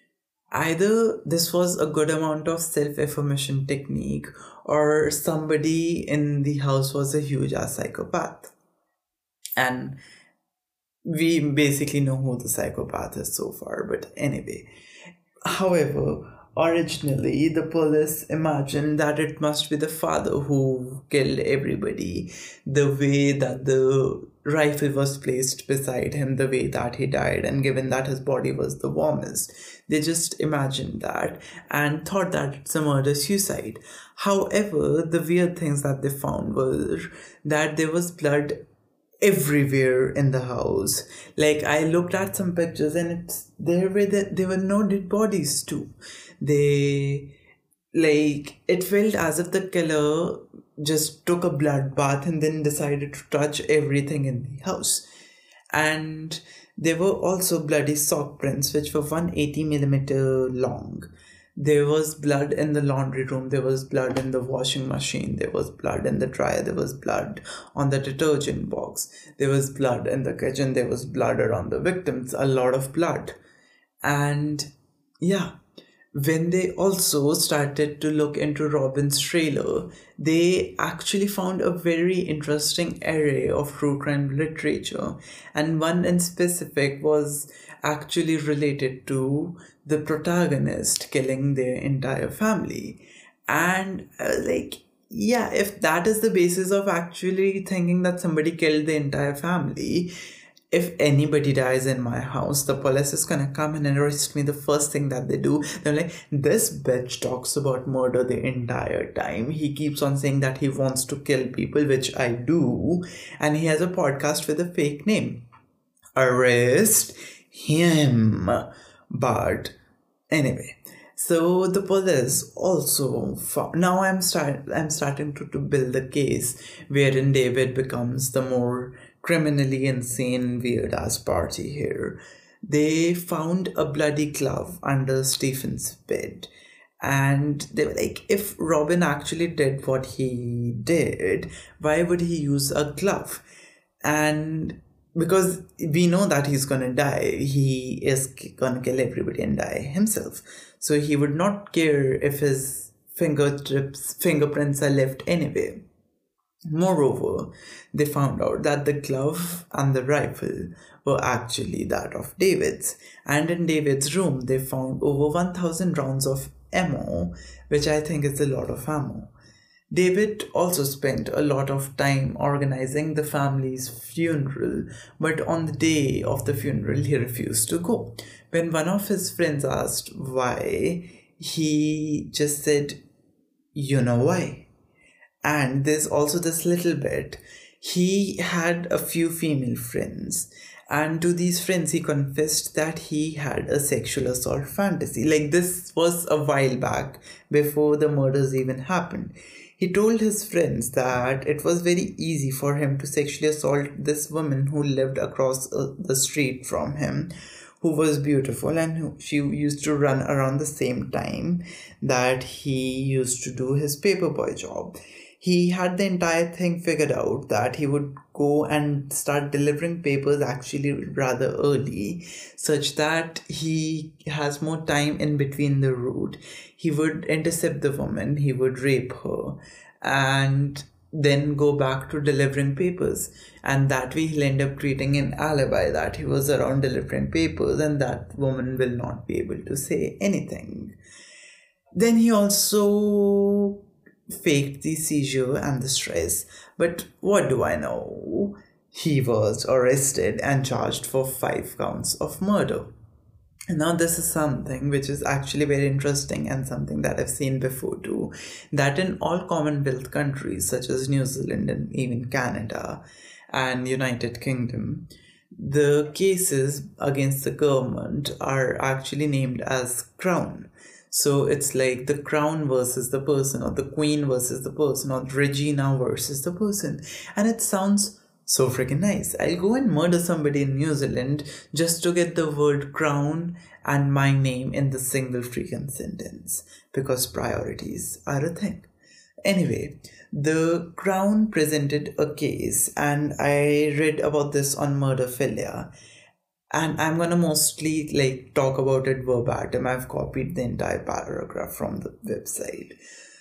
Either this was a good amount of self-affirmation technique, or somebody in the house was a huge ass psychopath. And we basically know who the psychopath is so far, but anyway. However, originally, the police imagined that it must be the father who killed everybody, the way that the rifle was placed beside him, the way that he died, and given that his body was the warmest. They just imagined that and thought that it's a murder-suicide. However, the weird things that they found were that there was blood everywhere in the house. Like, I looked at some pictures, and it's there were the, there were no dead bodies too. They, like, it felt as if the killer just took a blood bath and then decided to touch everything in the house. And there were also bloody sock prints which were one hundred eighty millimeter long. There was blood in the laundry room, there was blood in the washing machine, there was blood in the dryer, there was blood on the detergent box, there was blood in the kitchen, there was blood around the victims, a lot of blood. And yeah, when they also started to look into Robin's trailer, they actually found a very interesting array of true crime literature, and one in specific was actually related to the protagonist killing their entire family. And I was like, yeah, if that is the basis of actually thinking that somebody killed the entire family, if anybody dies in my house, the police is gonna come and arrest me. The first thing that they do, they're like, this bitch talks about murder the entire time. He keeps on saying that he wants to kill people, which I do, and he has a podcast with a fake name. Arrest him. But anyway, so the police also found, now I'm start I'm starting to, to build a case wherein David becomes the more criminally insane weird ass party here. They found a bloody glove under Stephen's bed. And they were like, if Robin actually did what he did, why would he use a glove? And because we know that he's gonna die, he is gonna kill everybody and die himself. So he would not care if his fingertips, fingerprints are left anyway. Moreover, they found out that the glove and the rifle were actually that of David's. And in David's room, they found over one thousand rounds of ammo, which I think is a lot of ammo. David also spent a lot of time organizing the family's funeral, but on the day of the funeral, he refused to go. When one of his friends asked why, he just said, "You know why." And there's also this little bit. He had a few female friends, and to these friends he confessed that he had a sexual assault fantasy. Like, this was a while back, before the murders even happened. He told his friends that it was very easy for him to sexually assault this woman who lived across uh, the street from him, who was beautiful, and who she used to run around the same time that he used to do his paperboy job. He had the entire thing figured out, that he would go and start delivering papers actually rather early, such that he has more time in between the route. He would intercept the woman, he would rape her, and then go back to delivering papers. And that way he'll end up creating an alibi that he was around delivering papers, and that woman will not be able to say anything. Then he also faked the seizure and the stress. But what do I know? He was arrested and charged for five counts of murder. And now this is something which is actually very interesting, and something that I've seen before too, that in all Commonwealth countries such as New Zealand and even Canada and United Kingdom, the cases against the government are actually named as Crown. So it's like the crown versus the person, or the queen versus the person, or Regina versus the person. And it sounds so freaking nice. I'll go and murder somebody in New Zealand just to get the word crown and my name in the single freaking sentence, because priorities are a thing. Anyway, the Crown presented a case, and I read about this on Murderphilia. And I'm gonna mostly like talk about it verbatim. I've copied the entire paragraph from the website.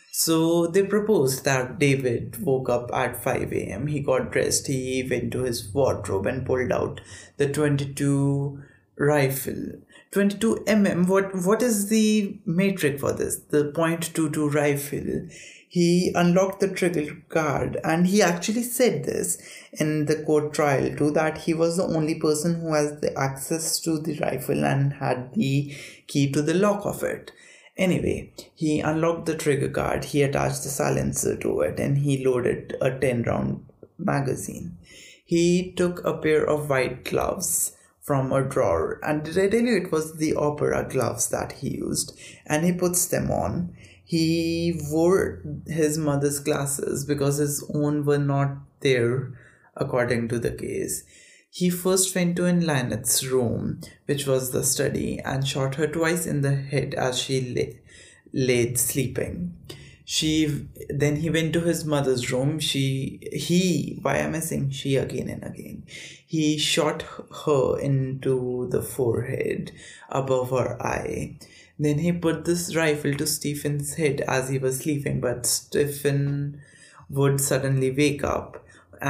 So they proposed that David woke up at five a.m. He got dressed, he went to his wardrobe and pulled out the twenty-two rifle. twenty-two millimeter, what, what is the metric for this? The point two two rifle. He unlocked the trigger guard, and he actually said this in the court trial too, that he was the only person who has the access to the rifle and had the key to the lock of it. Anyway, he unlocked the trigger guard, he attached the silencer to it, and he loaded a ten round magazine. He took a pair of white gloves from a drawer, and did I tell you it was the opera gloves that he used, and he puts them on. He wore his mother's glasses because his own were not there, according to the case. He first went to Lynette's room, which was the study, and shot her twice in the head as she lay, laid sleeping. She then he went to his mother's room. She he why am I saying she again and again? He shot her into the forehead above her eye. Then he put this rifle to Stephen's head as he was sleeping, but Stephen would suddenly wake up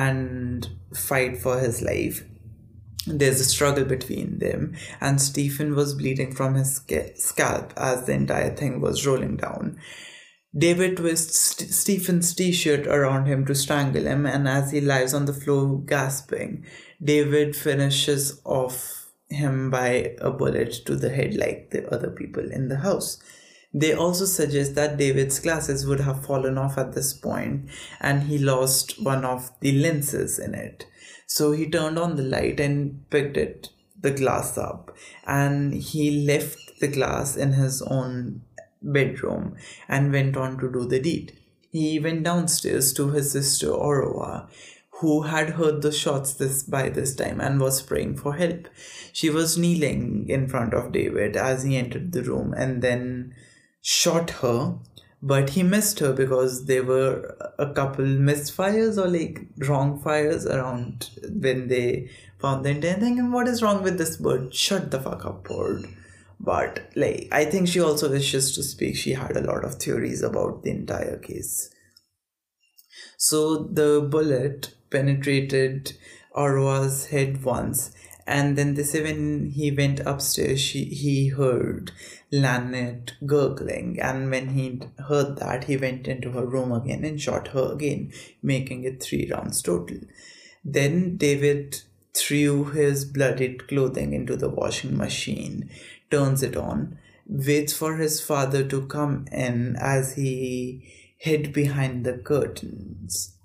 and fight for his life. There's a struggle between them, and Stephen was bleeding from his scalp as the entire thing was rolling down. David twists St- Stephen's t-shirt around him to strangle him, and as he lies on the floor gasping, David finishes off him by a bullet to the head like the other people in the house. They also suggest that David's glasses would have fallen off at this point, and he lost one of the lenses in it. So he turned on the light and picked it the glass up, and he left the glass in his own bedroom and went on to do the deed. He went downstairs to his sister Orwa, who had heard the shots this by this time and was praying for help. She was kneeling in front of David as he entered the room and then shot her, but he missed her because there were a couple misfires or like wrong fires around when they found the entire thing. And what is wrong with this bird? Shut the fuck up, bird. But like, I think she also wishes to speak. She had a lot of theories about the entire case. So the bullet penetrated Orwa's head once, and then they say when he went upstairs, she, he heard Lynette gurgling, and when he heard that, he went into her room again and shot her again, making it three rounds total. Then David threw his bloodied clothing into the washing machine, turns it on, waits for his father to come in as he hid behind the curtains.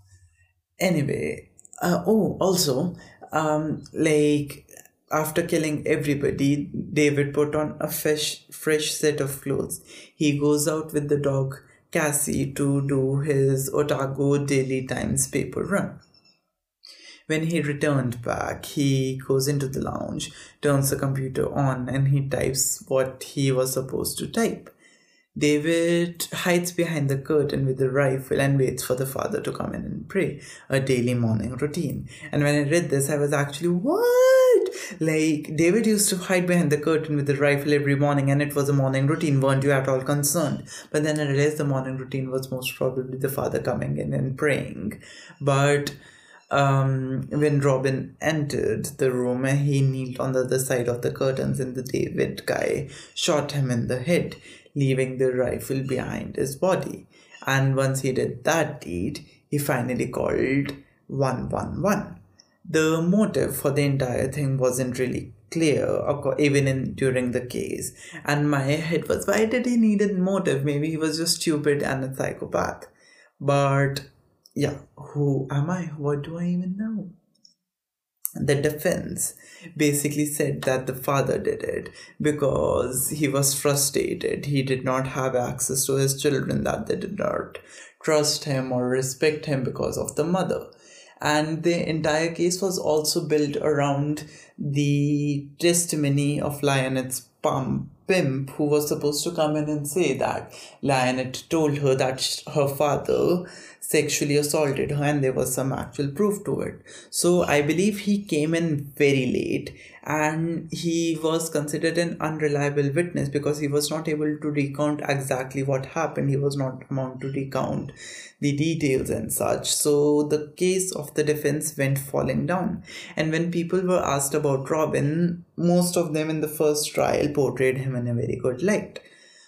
Anyway, uh, oh, also, um, like, after killing everybody, David put on a fresh, fresh set of clothes. He goes out with the dog Cassie to do his Otago Daily Times paper run. When he returned back, he goes into the lounge, turns the computer on, and he types what he was supposed to type. David hides behind the curtain with the rifle and waits for the father to come in and pray, a daily morning routine. And when I read this, I was actually, what? Like, David used to hide behind the curtain with the rifle every morning, and it was a morning routine. Weren't you at all concerned? But then I realized the morning routine was most probably the father coming in and praying. But Um, when Robin entered the room, he kneeled on the other side of the curtains, and the David guy shot him in the head, leaving the rifle behind his body. And once he did that deed, he finally called one one one. The motive for the entire thing wasn't really clear, even in during the case. And my head was, why did he need a motive? Maybe he was just stupid and a psychopath. But yeah, who am I? What do I even know? The defense basically said that the father did it because he was frustrated. He did not have access to his children, that they did not trust him or respect him because of the mother. And the entire case was also built around the testimony of Lynette's pump. Pimp, who was supposed to come in and say that Lynette told her that her father sexually assaulted her, and there was some actual proof to it. So I believe he came in very late, and he was considered an unreliable witness because he was not able to recount exactly what happened. He was not able to recount the details and such. So the case of the defense went falling down. And when people were asked about Robin, most of them in the first trial portrayed him in a very good light.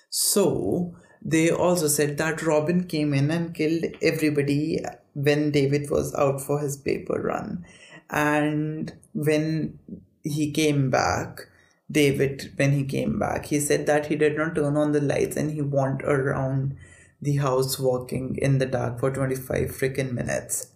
So they also said that Robin came in and killed everybody when David was out for his paper run. And when he came back, David, when he came back, he said that he did not turn on the lights and he wandered around the house walking in the dark for twenty-five freaking minutes.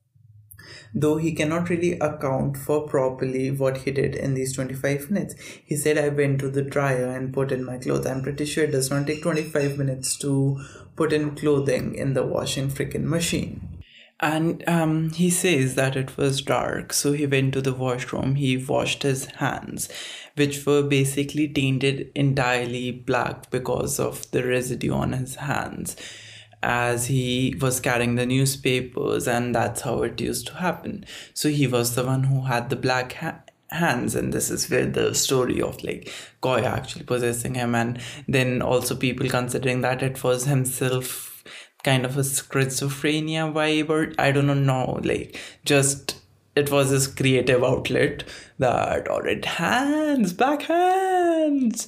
Though he cannot really account for properly what he did in these twenty-five minutes. He said, I went to the dryer and put in my clothes. I'm pretty sure it does not take twenty-five minutes to put in clothing in the washing freaking machine. And um, he says that it was dark, so he went to the washroom. He washed his hands, which were basically tainted entirely black because of the residue on his hands, as he was carrying the newspapers, and that's how it used to happen. So he was the one who had the black ha- hands, and this is where the story of like Koya actually possessing him, and then also people considering that it was himself kind of a schizophrenia vibe, or I don't know, like just it was his creative outlet that, or it hands, black hands.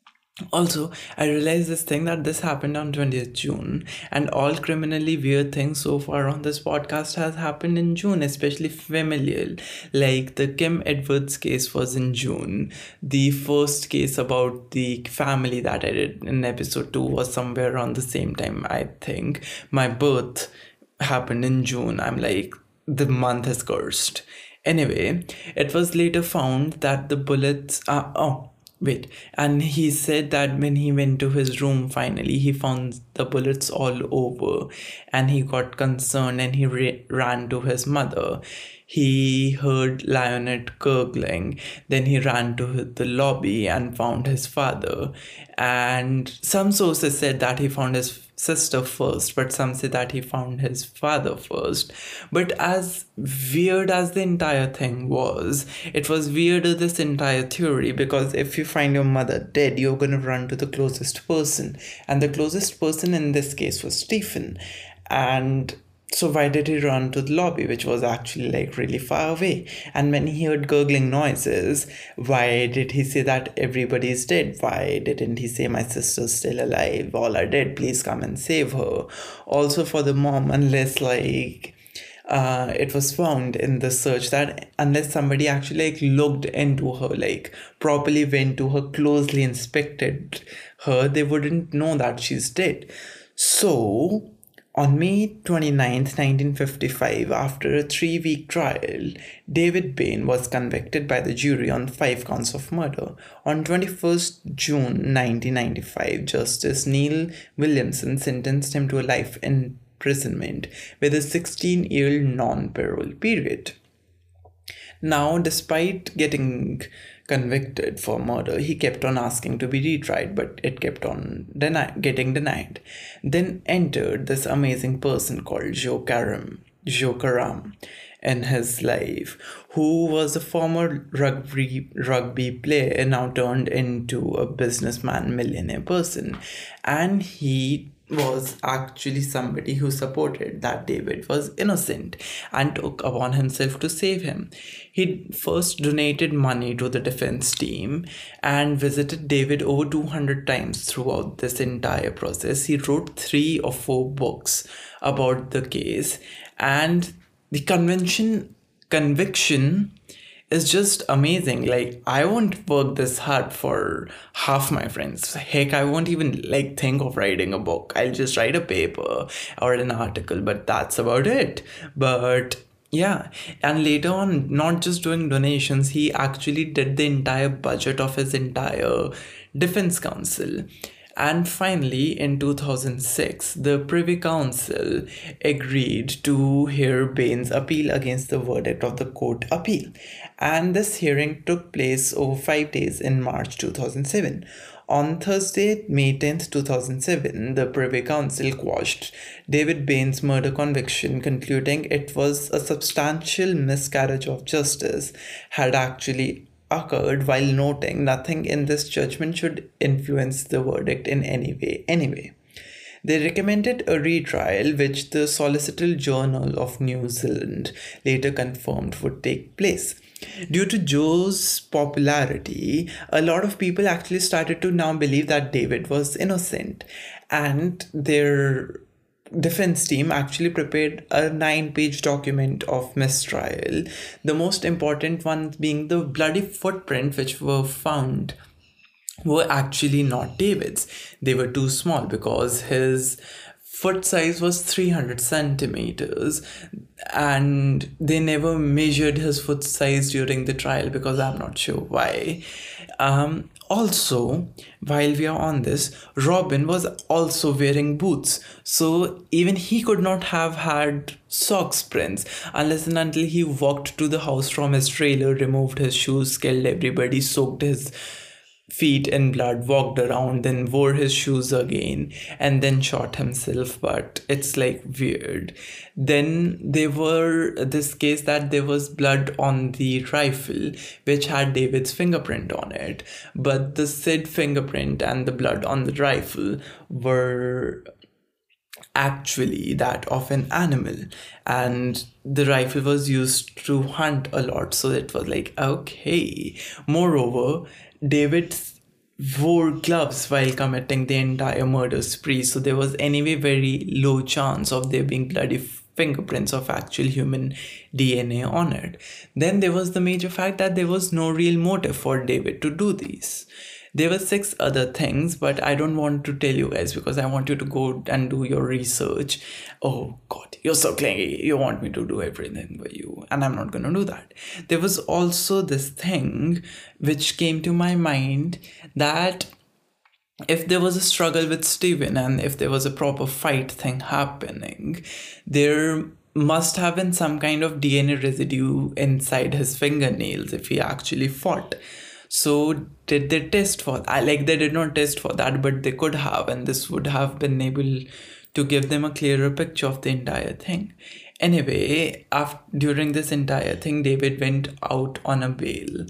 Also, I realized this thing that this happened on twentieth June, and all criminally weird things so far on this podcast has happened in June, especially familial. Like the Kim Edwards case was in June. The first case about the family that I did in episode two was somewhere around the same time, I think. My birth happened in June. I'm like, the month is cursed. Anyway, it was later found that the bullets uh, oh wait, and he said that when he went to his room finally, he found the bullets all over, and he got concerned and he ra- ran to his mother. He heard Lionette gurgling. Then he ran to the lobby and found his father. And some sources said that he found his sister first, but some say that he found his father first. But as weird as the entire thing was, it was weirder, this entire theory, because if you find your mother dead, you're going to run to the closest person. And the closest person in this case was Stephen. And so why did he run to the lobby, which was actually like really far away? And when he heard gurgling noises, why did he say that everybody's dead? Why didn't he say my sister's still alive? All are dead. Please come and save her. Also for the mom, unless like uh, it was found in the search that unless somebody actually like looked into her, like properly went to her, closely inspected her, they wouldn't know that she's dead. So on May twenty-ninth, nineteen fifty-five, after a three-week trial, David Bain was convicted by the jury on five counts of murder. On twenty-first June nineteen ninety-five, Justice Neil Williamson sentenced him to a life imprisonment with a sixteen-year non-parole period. Now, despite getting convicted for murder, he kept on asking to be retried, but it kept on deny- getting denied. Then entered this amazing person called Joe Karam, Joe Karam in his life, who was a former rugby rugby player, now turned into a businessman, millionaire person. And he was actually somebody who supported that David was innocent and took upon himself to save him. He first donated money to the defense team and visited David over two hundred times throughout this entire process. He wrote three or four books about the case, and the convention conviction is just amazing. Like, I won't work this hard for half my friends. Heck, I won't even like think of writing a book. I'll just write a paper or an article, but that's about it. But yeah, and later on, not just doing donations, he actually did the entire budget of his entire defense council. And finally, in two thousand six, the Privy Council agreed to hear Bain's appeal against the verdict of the court appeal. And this hearing took place over five days in March two thousand seven. On Thursday, May tenth, two thousand seven, the Privy Council quashed David Bain's murder conviction, concluding it was a substantial miscarriage of justice had actually occurred, while noting nothing in this judgment should influence the verdict in any way anyway. They recommended a retrial, which the Solicitor Journal of New Zealand later confirmed would take place. Due to Joe's popularity, a lot of people actually started to now believe that David was innocent, and their defense team actually prepared a nine-page document of mistrial, the most important one being the bloody footprint which were found were actually not David's. They were too small because his foot size was three hundred centimeters, and they never measured his foot size during the trial because I'm not sure why. Um, also, while we are on this, Robin was also wearing boots, so even he could not have had socks prints unless and until he walked to the house from his trailer, removed his shoes, killed everybody, soaked his feet in blood, walked around, then wore his shoes again, and then shot himself. But it's like weird. Then there were this case that there was blood on the rifle which had David's fingerprint on it, but the said fingerprint and the blood on the rifle were actually that of an animal, and the rifle was used to hunt a lot, so it was like, okay. Moreover, David wore gloves while committing the entire murder spree, so there was anyway very low chance of there being bloody fingerprints of actual human D N A on it. Then there was the major fact that there was no real motive for David to do these. There were six other things, but I don't want to tell you guys because I want you to go and do your research. Oh God, you're so clingy. You want me to do everything for you, and I'm not going to do that. There was also this thing which came to my mind that if there was a struggle with Steven and if there was a proper fight thing happening, there must have been some kind of D N A residue inside his fingernails if he actually fought. So did they test for that? Like, they did not test for that, but they could have, and this would have been able to give them a clearer picture of the entire thing. Anyway, after, during this entire thing, David went out on a bail.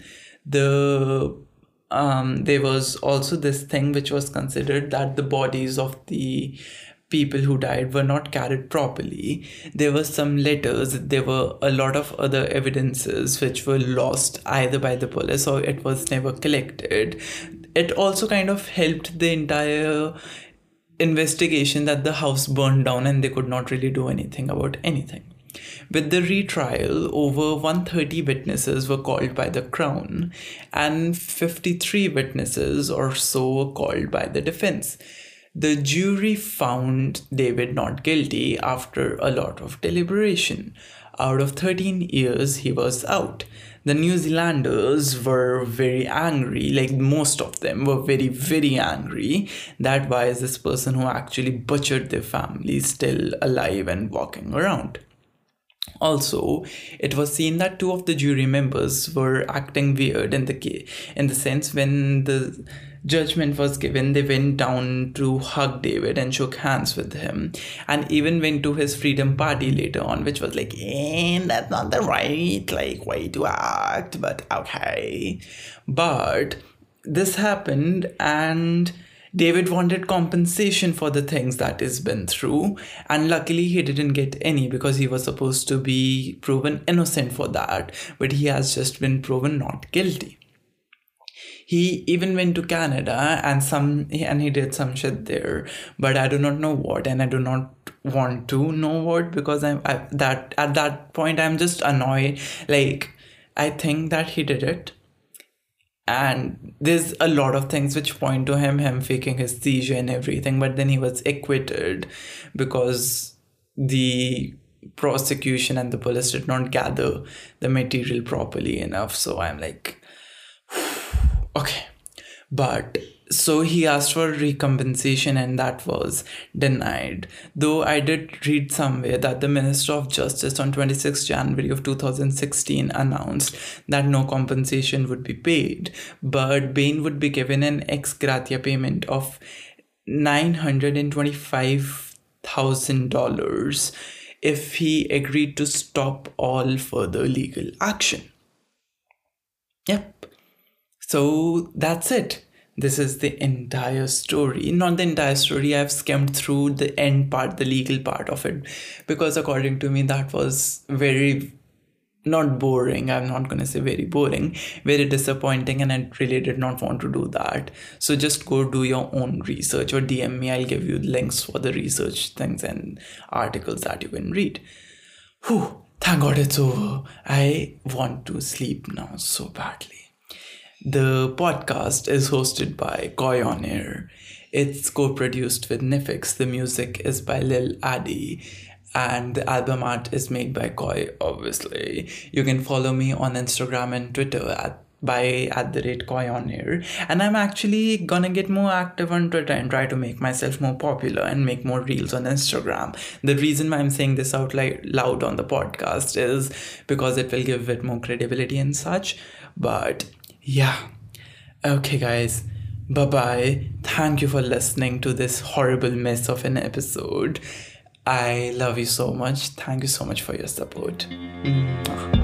The um, there was also this thing which was considered that the bodies of the people who died were not carried properly. There were some letters, there were a lot of other evidences which were lost either by the police or it was never collected. It also kind of helped the entire investigation that the house burned down and they could not really do anything about anything. With the retrial, over one hundred thirty witnesses were called by the Crown and fifty-three witnesses or so were called by the defense. The jury found David not guilty after a lot of deliberation. Out of thirteen years, he was out. The New Zealanders were very angry, like most of them were very, very angry. That why is this person who actually butchered their family still alive and walking around? Also, it was seen that two of the jury members were acting weird in the in the sense when the judgment was given, they went down to hug David and shook hands with him, and even went to his freedom party later on, which was like, eh, that's not the right like way to act, but okay. But this happened, and David wanted compensation for the things that he's been through, and luckily he didn't get any because he was supposed to be proven innocent for that, but he has just been proven not guilty. He even went to Canada and some and he did some shit there, but I do not know what, and I do not want to know what because I'm I, that at that point I'm just annoyed. Like, I think that he did it. And there's a lot of things which point to him, him faking his seizure and everything. But then he was acquitted because the prosecution and the police did not gather the material properly enough. So I'm like, okay. But so he asked for recompensation and that was denied. Though I did read somewhere that the Minister of Justice on twenty-sixth January of two thousand sixteen announced that no compensation would be paid, but Bain would be given an ex gratia payment of nine hundred twenty-five thousand dollars if he agreed to stop all further legal action. Yep. So that's it. This is the entire story. Not the entire story. I've skimmed through the end part, the legal part of it, because according to me, that was very, not boring. I'm not going to say very boring, very disappointing. And I really did not want to do that. So just go do your own research or D M me. I'll give you links for the research things and articles that you can read. Whew, thank God it's over. I want to sleep now so badly. The podcast is hosted by Koi On Air. It's co-produced with Nifix. The music is by Lil Addy. And the album art is made by Koi, obviously. You can follow me on Instagram and Twitter at by at the rate Koi On Air. And I'm actually gonna get more active on Twitter and try to make myself more popular and make more reels on Instagram. The reason why I'm saying this out loud on the podcast is because it will give it more credibility and such. But yeah. Okay, guys. Bye-bye. Thank you for listening to this horrible mess of an episode. I love you so much. Thank you so much for your support. Mwah.